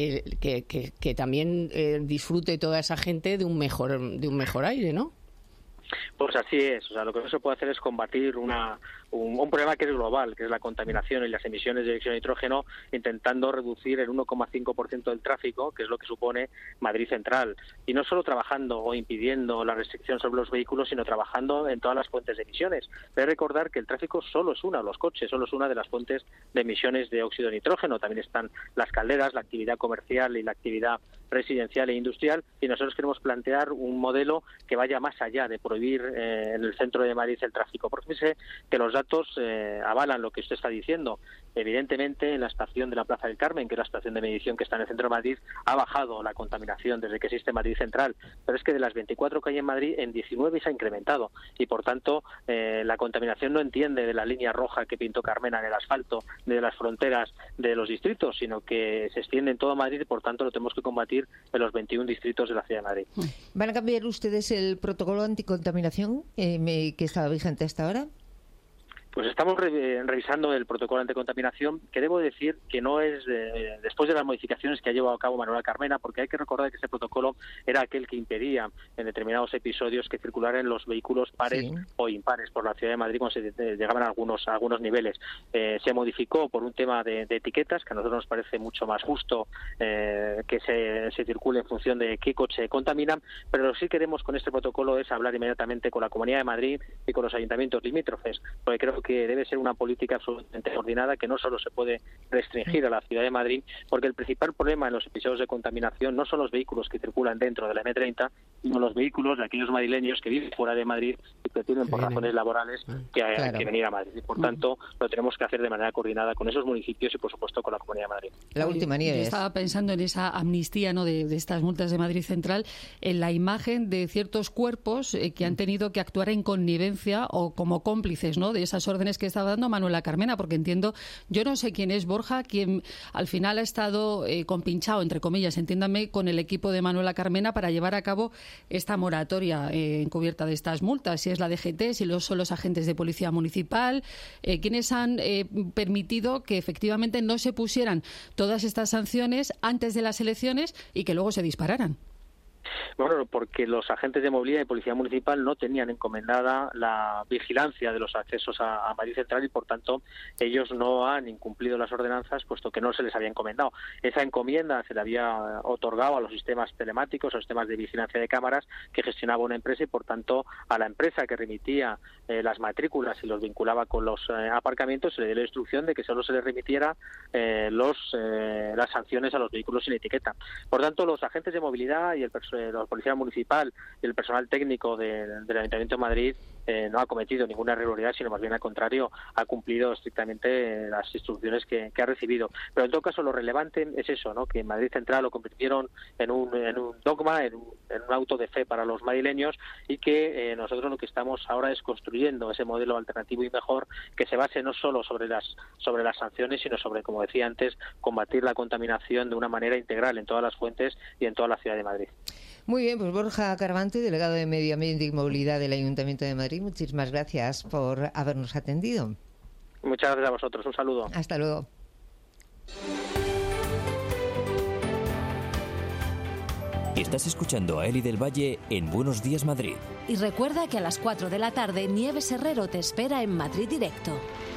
que también disfrute toda esa gente de un mejor aire, ¿no? Pues así es. O sea, lo que no se puede hacer es combatir un problema que es global, que es la contaminación y las emisiones de dióxido de nitrógeno, intentando reducir el 1,5% del tráfico, que es lo que supone Madrid Central. Y no solo trabajando o impidiendo la restricción sobre los vehículos, sino trabajando en todas las fuentes de emisiones. Pero hay que recordar que el tráfico solo es los coches solo es una de las fuentes de emisiones de óxido de nitrógeno. También están las calderas, la actividad comercial y la actividad residencial e industrial, y nosotros queremos plantear un modelo que vaya más allá de prohibir en el centro de Madrid el tráfico, porque sé que los datos avalan lo que usted está diciendo. Evidentemente, en la estación de la Plaza del Carmen, que es la estación de medición que está en el centro de Madrid, ha bajado la contaminación desde que existe Madrid Central, pero es que de las 24 que hay en Madrid, en 19 se ha incrementado, y por tanto la contaminación no entiende de la línea roja que pintó Carmena en el asfalto, ni de las fronteras de los distritos, sino que se extiende en todo Madrid, y por tanto lo tenemos que combatir en los 21 distritos de la Ciudad de Madrid. ¿Van a cambiar ustedes el protocolo anticontaminación que estaba vigente hasta ahora? Pues estamos revisando el protocolo anticontaminación, que debo decir que no es después de las modificaciones que ha llevado a cabo Manuela Carmena, porque hay que recordar que ese protocolo era aquel que impedía en determinados episodios que circularan los vehículos pares o impares por la Ciudad de Madrid cuando se llegaban a algunos niveles. Se modificó por un tema de etiquetas, que a nosotros nos parece mucho más justo que se circule en función de qué coche contamina, pero lo que sí queremos con este protocolo es hablar inmediatamente con la Comunidad de Madrid y con los ayuntamientos limítrofes, porque creo que debe ser una política absolutamente coordinada, que no solo se puede restringir a la Ciudad de Madrid, porque el principal problema en los episodios de contaminación no son los vehículos que circulan dentro de la M30, sino los vehículos de aquellos madrileños que viven fuera de Madrid y que tienen por razones laborales que venir a Madrid. Y por tanto, lo tenemos que hacer de manera coordinada con esos municipios y, por supuesto, con la Comunidad de Madrid. La última, Nieves. Yo estaba pensando en esa amnistía, ¿no?, de estas multas de Madrid Central, en la imagen de ciertos cuerpos que han tenido que actuar en connivencia o como cómplices, ¿no?, de esas órdenes que estaba dando Manuela Carmena, porque entiendo, yo no sé quién es Borja, quien al final ha estado compinchado, entre comillas, entiéndame, con el equipo de Manuela Carmena para llevar a cabo esta moratoria encubierta de estas multas, si es la DGT, si son los agentes de policía municipal, quienes han permitido que efectivamente no se pusieran todas estas sanciones antes de las elecciones y que luego se dispararan. Bueno, porque los agentes de movilidad y policía municipal no tenían encomendada la vigilancia de los accesos a Madrid Central y, por tanto, ellos no han incumplido las ordenanzas, puesto que no se les había encomendado. Esa encomienda se le había otorgado a los sistemas telemáticos, a los sistemas de vigilancia de cámaras que gestionaba una empresa y, por tanto, a la empresa que remitía las matrículas y los vinculaba con los aparcamientos se le dio la instrucción de que solo se les remitiera las sanciones a los vehículos sin etiqueta. Por tanto, los agentes de movilidad y la Policía Municipal y el personal técnico del Ayuntamiento de Madrid no ha cometido ninguna irregularidad, sino más bien al contrario, ha cumplido estrictamente las instrucciones que ha recibido. Pero en todo caso lo relevante es eso, ¿no? Que en Madrid Central lo convirtieron en un dogma, en un auto de fe para los madrileños y que nosotros lo que estamos ahora es construyendo ese modelo alternativo y mejor que se base no solo sobre las sanciones, sino sobre, como decía antes, combatir la contaminación de una manera integral en todas las fuentes y en toda la ciudad de Madrid. Muy bien, pues Borja Carvante, delegado de Medio Ambiente y Movilidad del Ayuntamiento de Madrid, muchísimas gracias por habernos atendido. Muchas gracias a vosotros, un saludo. Hasta luego. Estás escuchando a Eli del Valle en Buenos Días Madrid. Y recuerda que a las 4 de la tarde Nieves Herrero te espera en Madrid Directo.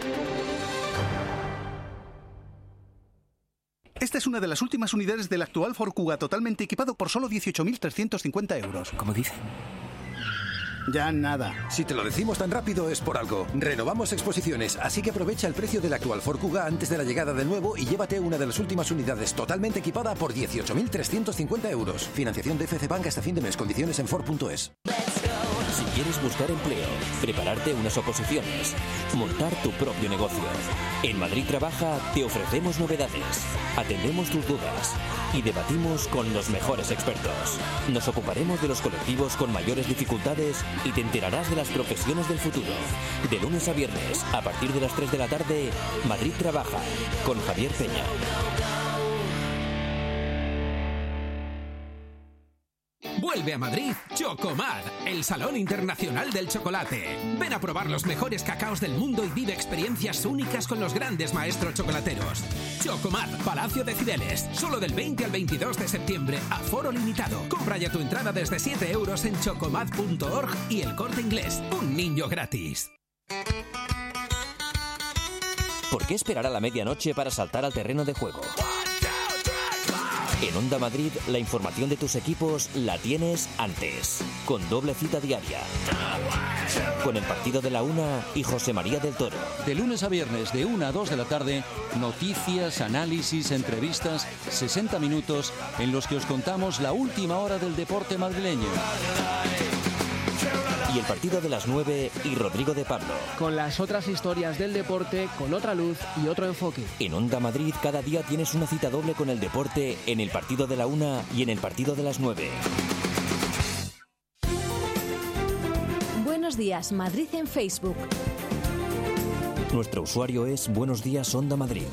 Esta es una de las últimas unidades del actual Ford Kuga totalmente equipado por solo 18.350 euros. ¿Cómo dice? Ya nada. Si te lo decimos tan rápido es por algo. Renovamos exposiciones, así que aprovecha el precio del actual Ford Kuga antes de la llegada del nuevo y llévate una de las últimas unidades totalmente equipada por 18.350 euros. Financiación de FC Bank hasta fin de mes. Condiciones en Ford.es. Si quieres buscar empleo, prepararte unas oposiciones, montar tu propio negocio. En Madrid Trabaja te ofrecemos novedades, atendemos tus dudas y debatimos con los mejores expertos. Nos ocuparemos de los colectivos con mayores dificultades y te enterarás de las profesiones del futuro. De lunes a viernes, a partir de las 3 de la tarde, Madrid Trabaja, con Javier Peña. Vuelve a Madrid Chocomad, el Salón Internacional del Chocolate. Ven a probar los mejores cacaos del mundo y vive experiencias únicas con los grandes maestros chocolateros. Chocomad, Palacio de Cibeles, solo del 20 al 22 de septiembre, aforo limitado. Compra ya tu entrada desde 7 euros en chocomad.org y El Corte Inglés. Un niño gratis. ¿Por qué esperar a la medianoche para saltar al terreno de juego? En Onda Madrid, la información de tus equipos la tienes antes, con doble cita diaria. Con el partido de la 1 y José María del Toro. De lunes a viernes, de 1 a 2 de la tarde, noticias, análisis, entrevistas, 60 minutos en los que os contamos la última hora del deporte madrileño. Y el partido de las 9 y Rodrigo de Pablo. Con las otras historias del deporte, con otra luz y otro enfoque. En Onda Madrid cada día tienes una cita doble con el deporte en el partido de la 1 y en el partido de las 9. Buenos días, Madrid en Facebook. Nuestro usuario es Buenos Días Onda Madrid.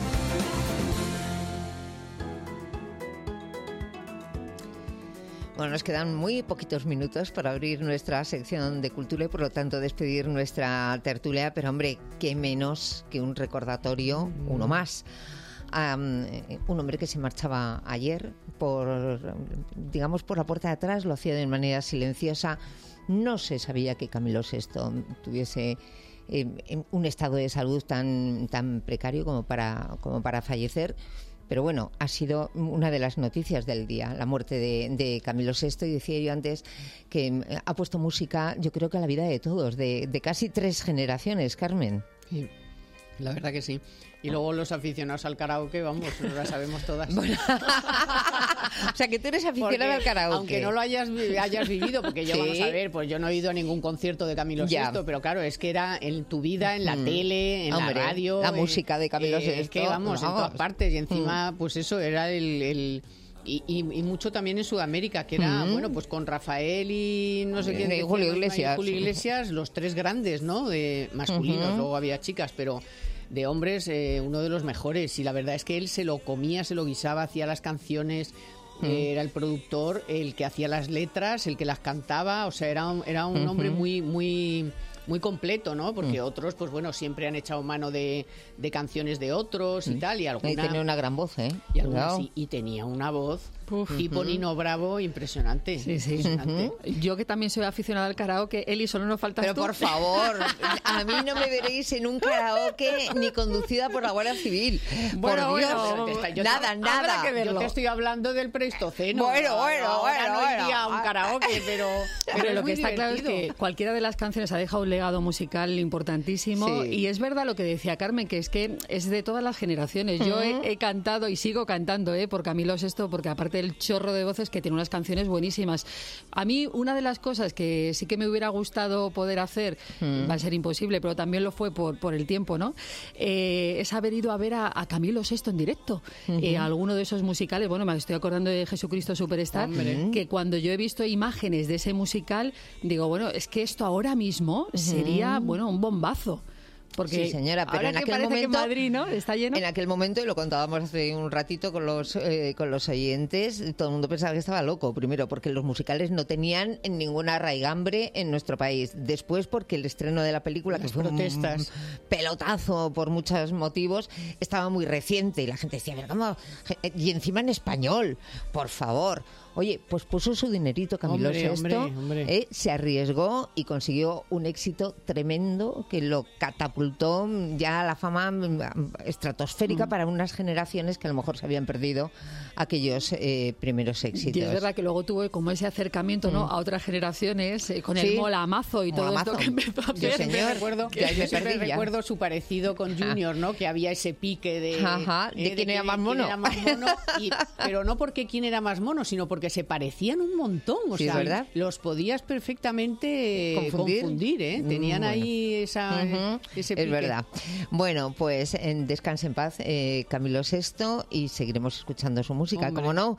Bueno, nos quedan muy poquitos minutos para abrir nuestra sección de cultura y por lo tanto despedir nuestra tertulia, pero hombre, qué menos que un recordatorio, uno más. Un hombre que se marchaba ayer por la puerta de atrás, lo hacía de manera silenciosa. No se sabía que Camilo VI tuviese un estado de salud tan precario como para fallecer. Pero bueno, ha sido una de las noticias del día, la muerte de Camilo VI. Y decía yo antes que ha puesto música, yo creo que a la vida de todos, de casi 3 generaciones, Carmen. Sí, la verdad que sí. Y luego los aficionados al karaoke, vamos, las sabemos todas. Bueno. O sea, que tú eres aficionada al karaoke. Aunque no lo hayas vivido, porque yo, vamos a ver, pues yo no he ido a ningún concierto de Camilo VI, pero claro, es que era en tu vida, en la tele, en la radio. La música de Camilo VI. Es que vamos, en todas partes. Y encima, pues eso, era y mucho también en Sudamérica, que era, bueno, pues con Rafael y no sé quién. Julio Iglesias, los 3 grandes, ¿no? De masculinos, luego había chicas, pero de hombres, uno de los mejores. Y la verdad es que él se lo comía, se lo guisaba, hacía las canciones, era el productor, el que hacía las letras, el que las cantaba. O sea, era un hombre muy muy completo, ¿no? Porque otros, pues bueno, siempre han echado mano de canciones de otros y tal. Y tenía una gran voz, ¿eh? Y tenía una voz tipo Nino Bravo impresionante. Sí. Impresionante. Yo que también soy aficionada al karaoke, Eli, solo nos faltas Pero tú. por favor, a mí no me veréis en un karaoke ni conducida por la Guardia Civil. Bueno, por Dios, nada. Yo te estoy hablando del Pleistoceno. Bueno. No iría a un karaoke, pero lo que está divertido. claro es que cualquiera de las canciones ha dejado un legado musical importantísimo. Sí. Y es verdad lo que decía Carmen, que es de todas las generaciones. Yo he cantado y sigo cantando por Camilo VI, porque aparte del chorro de voces, que tiene unas canciones buenísimas. A mí, una de las cosas que sí que me hubiera gustado poder hacer, va a ser imposible, pero también lo fue por el tiempo, ¿no? Es haber ido a ver a Camilo VI en directo. Alguno de esos musicales, bueno, me estoy acordando de Jesucristo Superstar, que cuando yo he visto imágenes de ese musical, digo, bueno, es que esto ahora mismo sería, bueno, un bombazo. Porque sí, señora, pero en aquel momento, que Madrid, ¿no?, está lleno. En aquel momento, y lo contábamos hace un ratito con los oyentes, todo el mundo pensaba que estaba loco. Primero, porque los musicales no tenían ninguna raigambre en nuestro país. Después, porque el estreno de la película, que fue un pelotazo por muchos motivos, estaba muy reciente y la gente decía, ¿cómo? Y encima en español, por favor. Oye, pues puso su dinerito Camilo VI, se arriesgó y consiguió un éxito tremendo que lo catapultó ya a la fama estratosférica para unas generaciones que a lo mejor se habían perdido aquellos primeros éxitos. Y es verdad que luego tuvo como ese acercamiento, ¿no?, a otras generaciones con el Molamazo y todo esto que empezó a hacer. Yo siempre recuerdo su parecido con Junior, ¿no? Que había ese pique de quién era más mono. Pero no porque quién era más mono, sino porque se parecían un montón, o sea, ¿verdad? Los podías perfectamente confundir, ¿eh? Tenían ahí ese pique. Es verdad. Bueno, pues descanse en paz Camilo VI y seguiremos escuchando su música, ¿cómo no?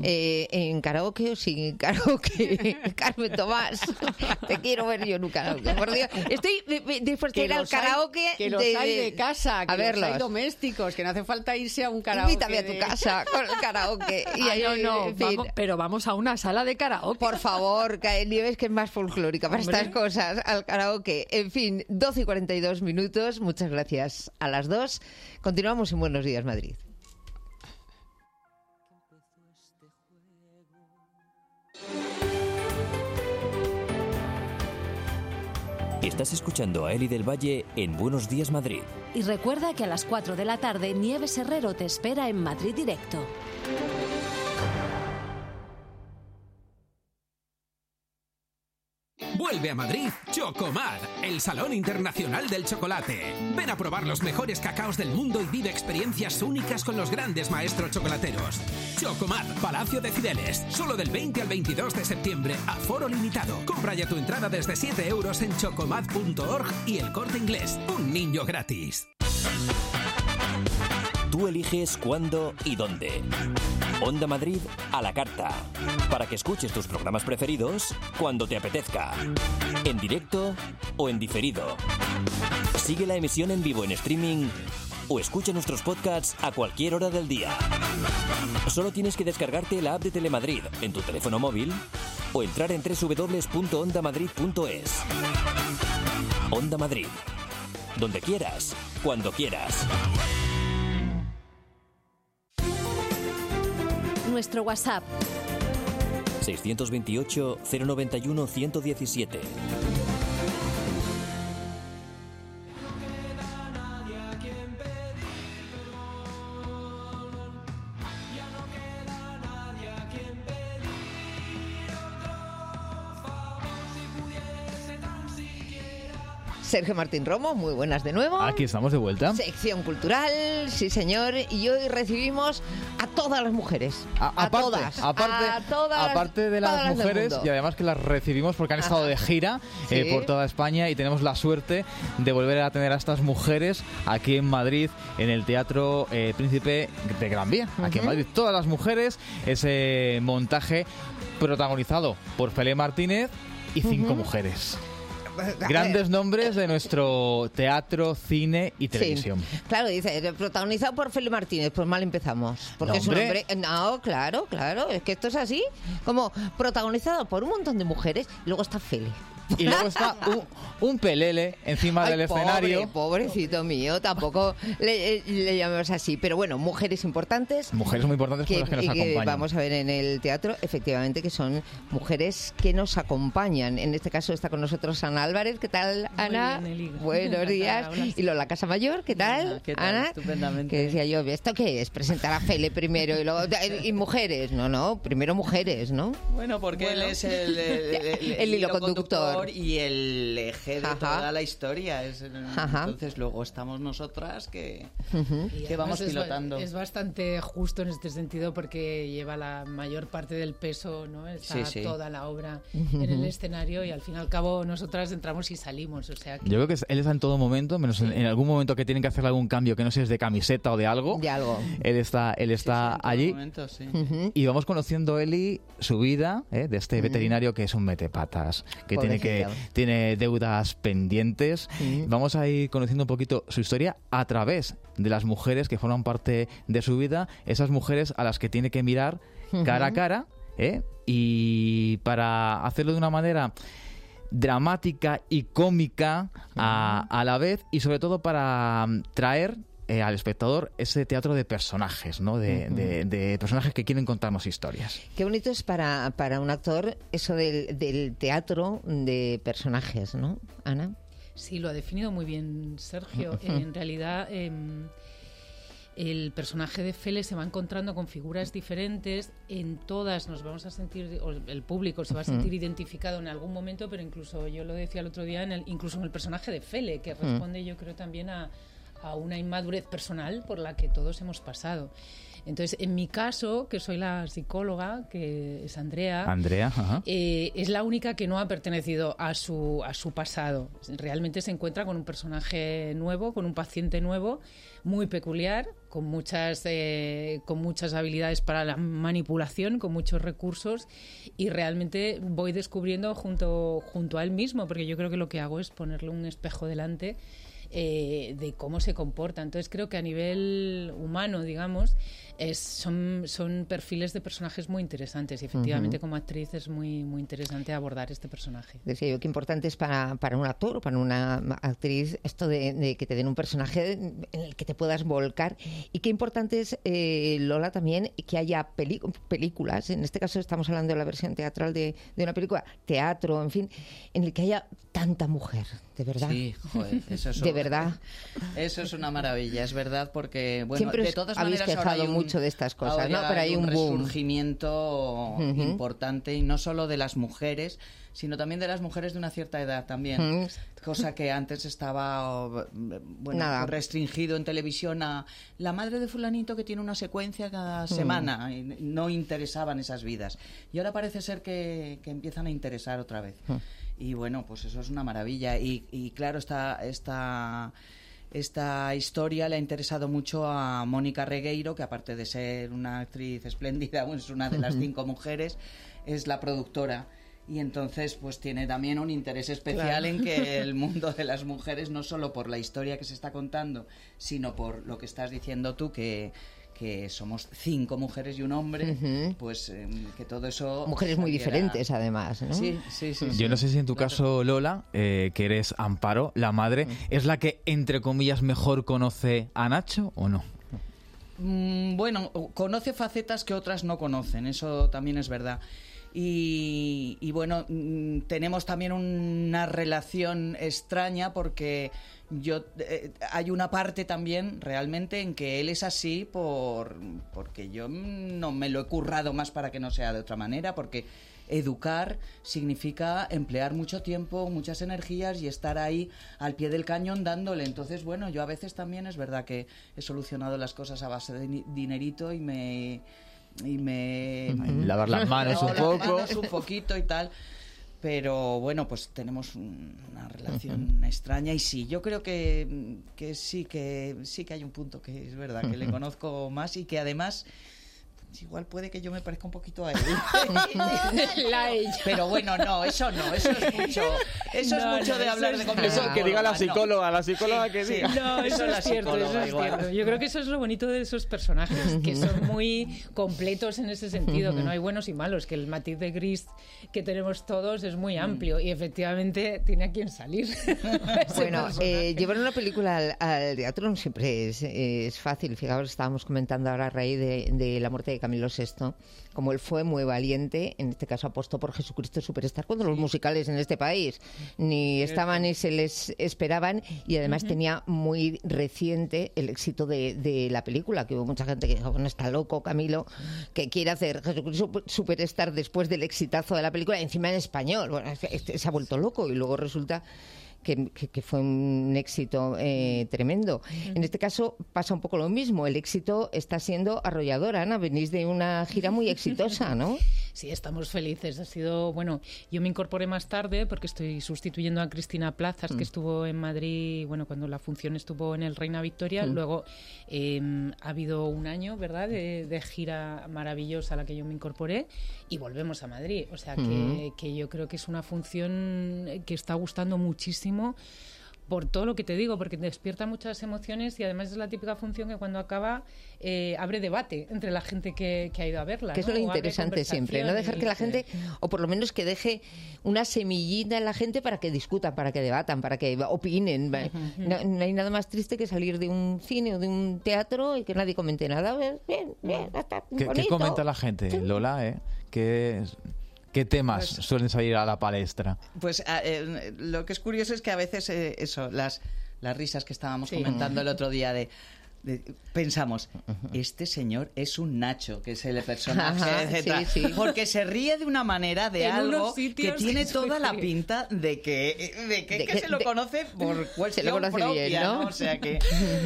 En karaoke o sin karaoke. Carmen Tomás, te quiero ver yo en un karaoke, por Dios. Estoy dispuesta a ir al karaoke. Que los hay de casa, que los hay domésticos, que no hace falta irse a un karaoke. Invítame a tu casa con el karaoke. Pero vamos a una sala de karaoke. Por favor, Nieves, que es más folclórica para estas cosas, al karaoke. En fin, 12:42 minutos. Muchas gracias a las dos. Continuamos en Buenos Días, Madrid. Estás escuchando a Eli del Valle en Buenos Días, Madrid. Y recuerda que a las 4 de la tarde Nieves Herrero te espera en Madrid Directo. Vuelve a Madrid Chocomad, el Salón Internacional del Chocolate. Ven a probar los mejores cacaos del mundo y vive experiencias únicas con los grandes maestros chocolateros. Chocomad, Palacio de Cibeles, solo del 20 al 22 de septiembre, aforo limitado. Compra ya tu entrada desde 7 euros en chocomad.org y El Corte Inglés. Un niño gratis. Tú eliges cuándo y dónde. Onda Madrid a la carta. Para que escuches tus programas preferidos cuando te apetezca. En directo o en diferido. Sigue la emisión en vivo en streaming o escucha nuestros podcasts a cualquier hora del día. Solo tienes que descargarte la app de Telemadrid en tu teléfono móvil o entrar en www.ondamadrid.es. Onda Madrid. Donde quieras, cuando quieras. Nuestro WhatsApp 628 091 117. Sergio Martín Romo, muy buenas de nuevo. Aquí estamos de vuelta. Sección cultural, sí señor, y hoy recibimos a todas las mujeres. Aparte de las mujeres, y además que las recibimos porque han estado de gira por toda España y tenemos la suerte de volver a tener a estas mujeres aquí en Madrid, en el Teatro Príncipe de Gran Vía. Aquí en Madrid, todas las mujeres, ese montaje protagonizado por Fele Martínez y 5 mujeres. Grandes nombres de nuestro teatro, cine y televisión. Sí. Claro, dice, protagonizado por Fele Martínez, pues mal empezamos. Porque es un hombre... No, claro, es que esto es así. Como protagonizado por un montón de mujeres, y luego está Fele. Y luego está un pelele encima del escenario. Pobrecito mío, tampoco le llamamos así. Pero bueno, mujeres importantes. Mujeres muy importantes por las que nos acompañan. Vamos a ver en el teatro, efectivamente, que son mujeres que nos acompañan. En este caso está con nosotros Ana Álvarez. ¿Qué tal, Ana? Bien, buenos días. Y Lola Casamayor, ¿qué tal? Hola, ¿qué tal? Ana. Estupendamente. Que decía yo, ¿esto qué es? Presentar a Fele primero y luego... Y mujeres. No, primero mujeres, ¿no? Bueno, porque él es el hilo conductor y el eje de toda la historia. Entonces luego estamos nosotras que vamos pilotando. Es bastante justo en este sentido porque lleva la mayor parte del peso, ¿no? Está toda la obra en el escenario y al fin y al cabo nosotras entramos y salimos. O sea que... Yo creo que él está en todo momento, menos en algún momento que tienen que hacer algún cambio que no sé si es de camiseta o de algo. Él está allí. Momento, y vamos conociendo, Eli, su vida de este veterinario que es un metepatas, que tiene deudas pendientes. Vamos a ir conociendo un poquito su historia a través de las mujeres que forman parte de su vida, esas mujeres a las que tiene que mirar cara a cara, y para hacerlo de una manera dramática y cómica a la vez, y sobre todo para traer al espectador ese teatro de personajes, ¿no? De personajes que quieren contarnos historias. Qué bonito es para un actor eso del teatro de personajes, ¿no, Ana? Sí, lo ha definido muy bien Sergio. En realidad, el personaje de Fele se va encontrando con figuras diferentes. En todas nos vamos a sentir, o el público se va a sentir identificado en algún momento, pero incluso, yo lo decía el otro día, incluso en el personaje de Fele, que responde, yo creo, también a una inmadurez personal por la que todos hemos pasado. Entonces, en mi caso, que soy la psicóloga, que es Andrea, es la única que no ha pertenecido a su pasado. Realmente se encuentra con un personaje nuevo, con un paciente nuevo, muy peculiar, con muchas habilidades para la manipulación, con muchos recursos, y realmente voy descubriendo junto a él mismo, porque yo creo que lo que hago es ponerle un espejo delante de cómo se comporta. Entonces creo que a nivel humano, digamos, son perfiles de personajes muy interesantes, y efectivamente como actriz es muy, muy interesante abordar este personaje. Decía yo que importante es para un actor o para una actriz esto de que te den un personaje en el que te puedas volcar, y qué importante es, Lola, también que haya películas, en este caso estamos hablando de la versión teatral de una película, teatro, en fin, en el que haya tanta mujer, de verdad. Sí, joder, eso es de verdad. Eso es una maravilla, es verdad, porque bueno, siempre de todas habéis maneras quejado mucho de estas cosas, ¿no? Pero hay un resurgimiento importante, y no solo de las mujeres, sino también de las mujeres de una cierta edad también, cosa que antes estaba restringido en televisión a la madre de fulanito que tiene una secuencia cada semana, y no interesaban esas vidas, y ahora parece ser que empiezan a interesar otra vez. Y bueno, pues eso es una maravilla, y claro, esta historia le ha interesado mucho a Mónica Regueiro, que aparte de ser una actriz espléndida, es una de las 5 mujeres, es la productora. Y entonces pues tiene también un interés especial en que el mundo de las mujeres, no solo por la historia que se está contando, sino por lo que estás diciendo tú, que somos 5 mujeres y un hombre, pues que todo eso... Mujeres muy diferentes, además, ¿no? Sí. Yo no sé si en tu caso, Lola, que eres Amparo, la madre, ¿es la que, entre comillas, mejor conoce a Nacho o no? Bueno, conoce facetas que otras no conocen, eso también es verdad. Y bueno, tenemos también una relación extraña porque hay una parte también realmente en que él es así porque yo no me lo he currado más para que no sea de otra manera, porque educar significa emplear mucho tiempo, muchas energías y estar ahí al pie del cañón dándole. Entonces, bueno, yo a veces también es verdad que he solucionado las cosas a base de dinerito y me lavar las manos un poco, un poquito y tal, pero bueno, pues tenemos una relación extraña, y sí, yo creo que sí que hay un punto que es verdad que le conozco más, y que además igual puede que yo me parezca un poquito a él. Ella. Pero bueno, no, eso es mucho. Eso es mucho de hablar de conversación. Eso que diga la psicóloga que diga. No, eso es cierto, Yo creo que eso es lo bonito de esos personajes, que son muy completos en ese sentido, que no hay buenos y malos, que el matiz de gris que tenemos todos es muy amplio y efectivamente tiene a quien salir. Bueno, llevar una película al teatro no siempre es fácil. Fijaos, estábamos comentando ahora a raíz de la muerte de Camilo VI, como él fue muy valiente, en este caso apostó por Jesucristo Superstar, cuando los musicales en este país ni estaban ni se les esperaban, y además tenía muy reciente el éxito de la película, que hubo mucha gente que dijo, bueno, está loco Camilo, que quiere hacer Jesucristo Superstar después del exitazo de la película, encima en español. Bueno, se ha vuelto loco, y luego resulta que fue un éxito tremendo. En este caso pasa un poco lo mismo. El éxito está siendo arrollador. Ana, venís de una gira muy exitosa, ¿no? Sí, estamos felices. Ha sido, bueno, yo me incorporé más tarde porque estoy sustituyendo a Cristina Plazas, que estuvo en Madrid, bueno, cuando la función estuvo en el Reina Victoria. Luego ha habido un año, ¿verdad?, de gira maravillosa a la que yo me incorporé, y volvemos a Madrid. O sea, que yo creo que es una función que está gustando muchísimo, por todo lo que te digo, porque despierta muchas emociones, y además es la típica función que cuando acaba abre debate entre la gente que ha ido a verla. Que es lo interesante siempre, no dejar que la gente, o por lo menos que deje una semillita en la gente para que discutan, para que debatan, para que opinen. No hay nada más triste que salir de un cine o de un teatro y que nadie comente nada. Bien, está bonito. ¿Qué comenta la gente, Lola? ¿Qué temas suelen salir a la palestra? Pues lo que es curioso es que a veces las risas que estábamos comentando el otro día pensamos, este señor es un Nacho, que es el personaje, etc. Porque se ríe de una manera de algo que tiene toda la pinta de que se lo conoce por cuestión propia, bien, ¿no? O sea, que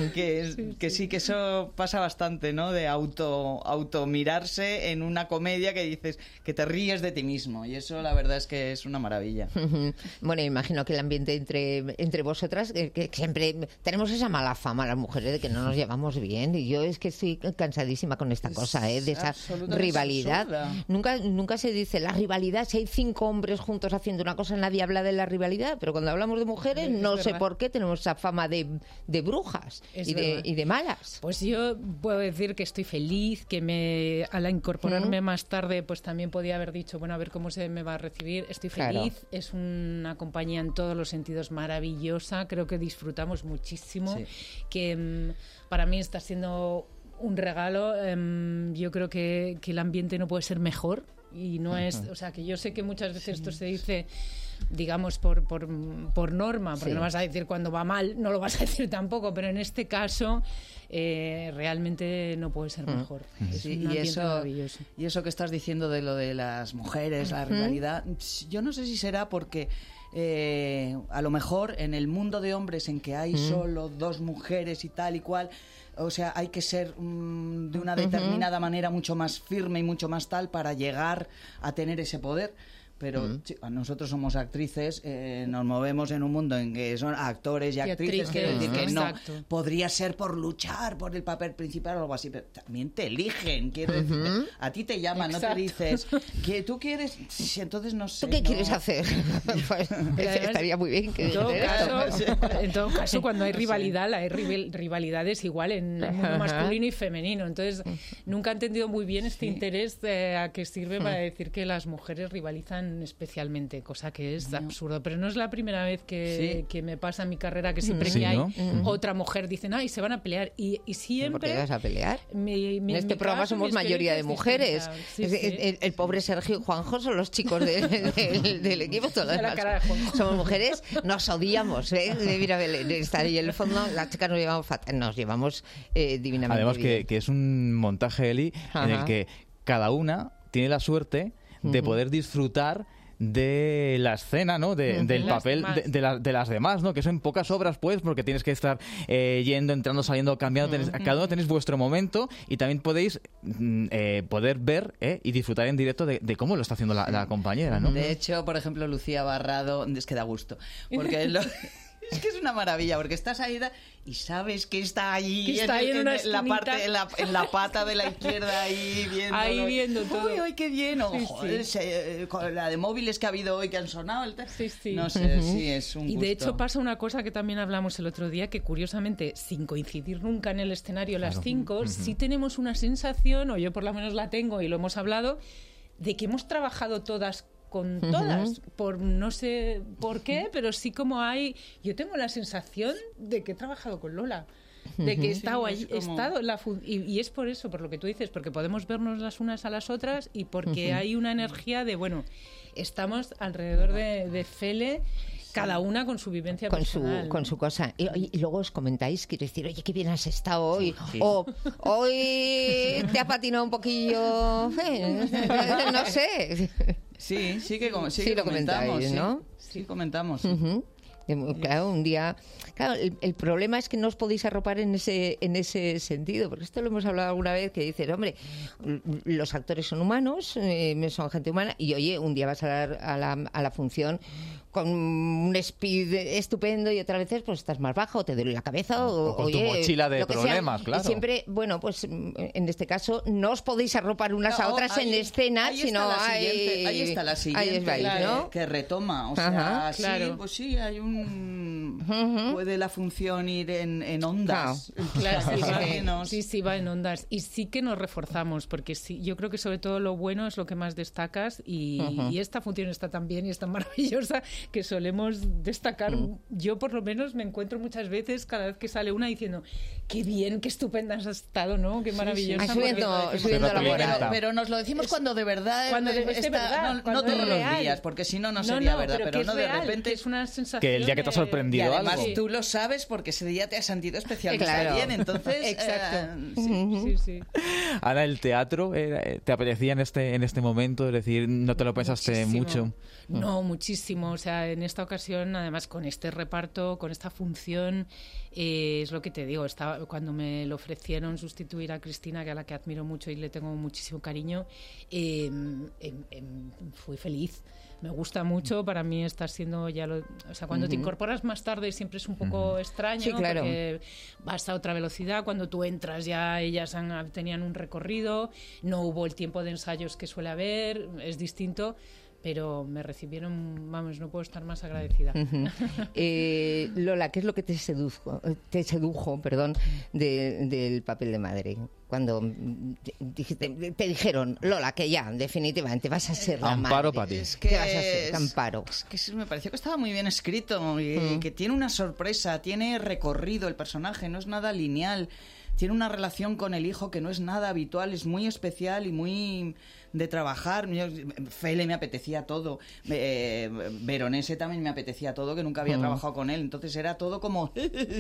sí, que eso pasa bastante, ¿no? De auto mirarse en una comedia que dices que te ríes de ti mismo, y eso la verdad es que es una maravilla. Bueno, imagino que el ambiente entre vosotras, que siempre tenemos esa mala fama las mujeres de que no nos llevamos bien, y yo es que estoy cansadísima con esta cosa, de esa rivalidad. Nunca se dice la rivalidad. Si hay 5 hombres juntos haciendo una cosa, nadie habla de la rivalidad, pero cuando hablamos de mujeres, no sé por qué tenemos esa fama de brujas y de malas. Pues yo puedo decir que estoy feliz, que al incorporarme más tarde, pues también podía haber dicho, bueno, a ver cómo se me va a recibir. Estoy feliz, es una compañía en todos los sentidos maravillosa, creo que disfrutamos muchísimo, que para mí está siendo un regalo. Yo creo que el ambiente no puede ser mejor, y no es, o sea, que yo sé que muchas veces esto se dice, digamos, por norma, porque no vas a decir cuando va mal, no lo vas a decir tampoco, pero en este caso realmente no puede ser mejor. Es un ambiente maravilloso. Y eso que estás diciendo de lo de las mujeres, la rivalidad, yo no sé si será porque a lo mejor en el mundo de hombres en que hay solo 2 mujeres y tal y cual, o sea, hay que ser de una determinada manera mucho más firme y mucho más tal para llegar a tener ese poder. Pero nosotros somos actrices, nos movemos en un mundo en que son actores y actrices, quiero decir que no podría ser por luchar por el papel principal o algo así, pero también te eligen, quiero decir, a ti te llaman, no te dices que tú quieres, entonces no sé. ¿Tú qué quieres hacer? Pues, estaría muy bien que en todo caso, cuando hay rivalidad, hay rivalidades igual en el mundo masculino y femenino, entonces nunca he entendido muy bien este interés a que sirve para decir que las mujeres rivalizan especialmente, cosa que es absurdo, pero no es la primera vez que me pasa en mi carrera que siempre que hay otra mujer dicen, ay, se van a pelear, y siempre... ¿Por qué vas a pelear? En este programa somos mayoría de mujeres. El pobre Sergio y Juanjo son los chicos del equipo, todo lo demás somos mujeres, nos odiamos, mira Belén, está ahí en el fondo, las chicas nos llevamos divinamente. Además bien. que es un montaje, Eli, en el que cada una tiene la suerte de poder disfrutar de la escena, ¿no? Del papel de las demás, ¿no? Que son pocas obras, pues, porque tienes que estar yendo, entrando, saliendo, cambiando. Cada uno tenéis vuestro momento, y también podéis poder ver y disfrutar en directo de cómo lo está haciendo la compañera, ¿no? De hecho, por ejemplo, Lucía Barrado, es que da gusto, porque Es que es una maravilla, porque estás ahí y sabes que está ahí, que está en la parte, en la pata de la izquierda, ahí viendo todo. ¡Uy, qué bien! Joder, con la de móviles que ha habido hoy que han sonado. No sé, sí, es un gusto. Y de hecho pasa una cosa que también hablamos el otro día, que curiosamente, sin coincidir nunca en el escenario las 5, sí tenemos una sensación, o yo por lo menos la tengo y lo hemos hablado, de que hemos trabajado todas con todas, por no sé por qué, pero sí como yo tengo la sensación de que he trabajado con Lola, de que he estado allí, y es por eso, por lo que tú dices, porque podemos vernos las unas a las otras y porque hay una energía de, bueno, estamos alrededor de Fele, cada una con su vivencia personal. Con su cosa. Y luego os comentáis, quiero decir, oye, qué bien has estado hoy. Sí. O hoy te ha patinado un poquillo, no sé. Sí que lo comentáis, ¿no? Sí, comentamos. Claro, un día... Claro, el problema es que no os podéis arropar en ese sentido, porque esto lo hemos hablado alguna vez, que dices, hombre, los actores son humanos, son gente humana, y oye, un día vas a la función con un speed estupendo y otras veces pues estás más bajo, te duele la cabeza o con tu mochila de problemas, claro. Y siempre, bueno, pues en este caso no os podéis arropar unas a otras en escena, sino ahí está la siguiente, ¿no? que retoma, o sea, claro. Sí, pues sí, hay puede la función ir en ondas. Claro, sí, va en ondas. Y sí que nos reforzamos, porque sí, yo creo que sobre todo lo bueno es lo que más destacas y esta función está tan bien y es tan maravillosa que solemos destacar. Yo por lo menos me encuentro muchas veces cada vez que sale una diciendo qué bien, qué estupenda has estado, ¿no? Qué maravillosa. Subiendo la moral. Pero nos lo decimos cuando de verdad verdad, no todos los días, porque si no sería verdad, pero no de repente es una sensación que el día que te ha sorprendido y además algo. tú lo sabes porque ese día te has sentido especialmente bien, entonces exacto. Sí. Ana, el teatro te apetecía en este momento, es decir, no te lo pensaste mucho. No, muchísimo. O sea, en esta ocasión, además, con este reparto, con esta función, es lo que te digo. Cuando me lo ofrecieron sustituir a Cristina, que a la que admiro mucho y le tengo muchísimo cariño, fui feliz. Me gusta mucho, para mí está siendo o sea, cuando te incorporas más tarde siempre es un poco extraño, sí, claro. Porque vas a otra velocidad, cuando tú entras ya ellas tenían un recorrido, no hubo el tiempo de ensayos que suele haber, es distinto, pero me recibieron, vamos, no puedo estar más agradecida. Lola, ¿qué es lo que te sedujo del papel de madre? Cuando te dijeron, Lola, que ya, definitivamente, vas a ser la Amparo madre. para ti. ¿Qué vas a ser? Amparo. Es que me pareció que estaba muy bien escrito, y que tiene una sorpresa, tiene recorrido el personaje, no es nada lineal. Tiene una relación con el hijo que no es nada habitual, es muy especial y muy de trabajar. Fele me apetecía todo, Veronese también me apetecía todo, que nunca había trabajado con él, entonces era todo como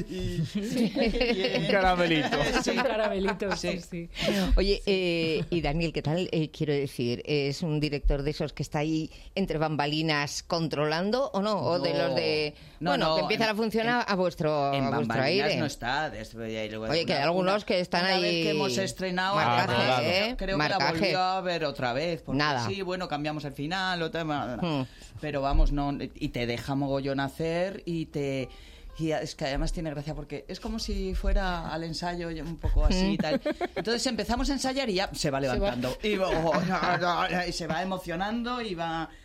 caramelito. Sí, caramelito, sí. Oye, y Daniel, ¿qué tal? Quiero decir, ¿es un director de esos que está ahí entre bambalinas controlando o no? ¿O de los de que empieza la función a vuestro aire? No está. Oye, que hay algunos que están ahí. Una vez que hemos estrenado, creo que la volvió a ver otra vez. Nada. Sí, bueno, cambiamos el final, pero vamos, no, y te deja mogollón hacer y es que además tiene gracia porque es como si fuera al ensayo un poco así y tal. Entonces empezamos a ensayar y ya se va levantando y se va emocionando y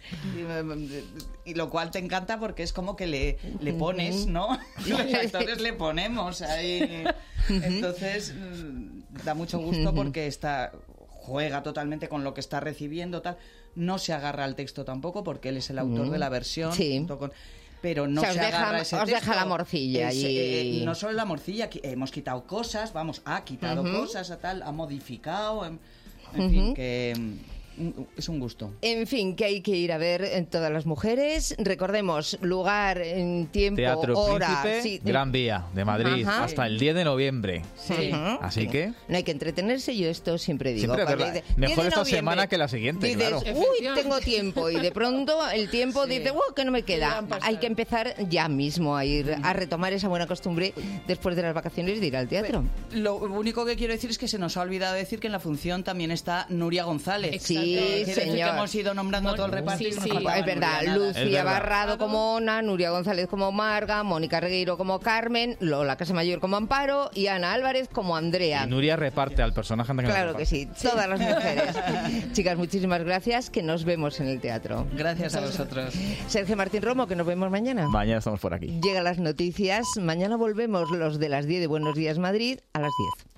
lo cual te encanta porque es como que le pones, ¿no? Los actores le ponemos ahí. Entonces da mucho gusto porque juega totalmente con lo que está recibiendo, tal. No se agarra al texto tampoco porque él es el autor de la versión. Sí. Pero no se agarra ese texto. Os deja la morcilla. No solo la morcilla, hemos quitado cosas, ha quitado cosas, ha modificado, en fin, que es un gusto. En fin, que hay que ir a ver en todas las mujeres. Recordemos, lugar, tiempo, Teatro hora. Príncipe, Gran Vía de Madrid, hasta el 10 de noviembre. Sí. Así que no hay que entretenerse, yo esto siempre digo. Mejor esta semana que la siguiente, dices, claro. Uy, tengo tiempo. Y de pronto el tiempo dice, que no me queda. Hay que empezar ya mismo a ir a retomar esa buena costumbre después de las vacaciones de ir al teatro. Lo único que quiero decir es que se nos ha olvidado decir que en la función también está Nuria González. Sí. Sí, señor. Hemos ido nombrando todo el reparto. Sí, sí. Es verdad, Lucía Barrado como Ona, Nuria González como Marga, Mónica Regueiro como Carmen, Lola Casamayor como Amparo y Ana Álvarez como Andrea. Y Nuria reparte al personaje. Claro que sí, todas las mujeres. Chicas, muchísimas gracias, que nos vemos en el teatro. Gracias a vosotros. Sergio Martín Romo, que nos vemos mañana. Mañana estamos por aquí. Llegan las noticias, mañana volvemos los de las 10 de Buenos Días Madrid a las 10.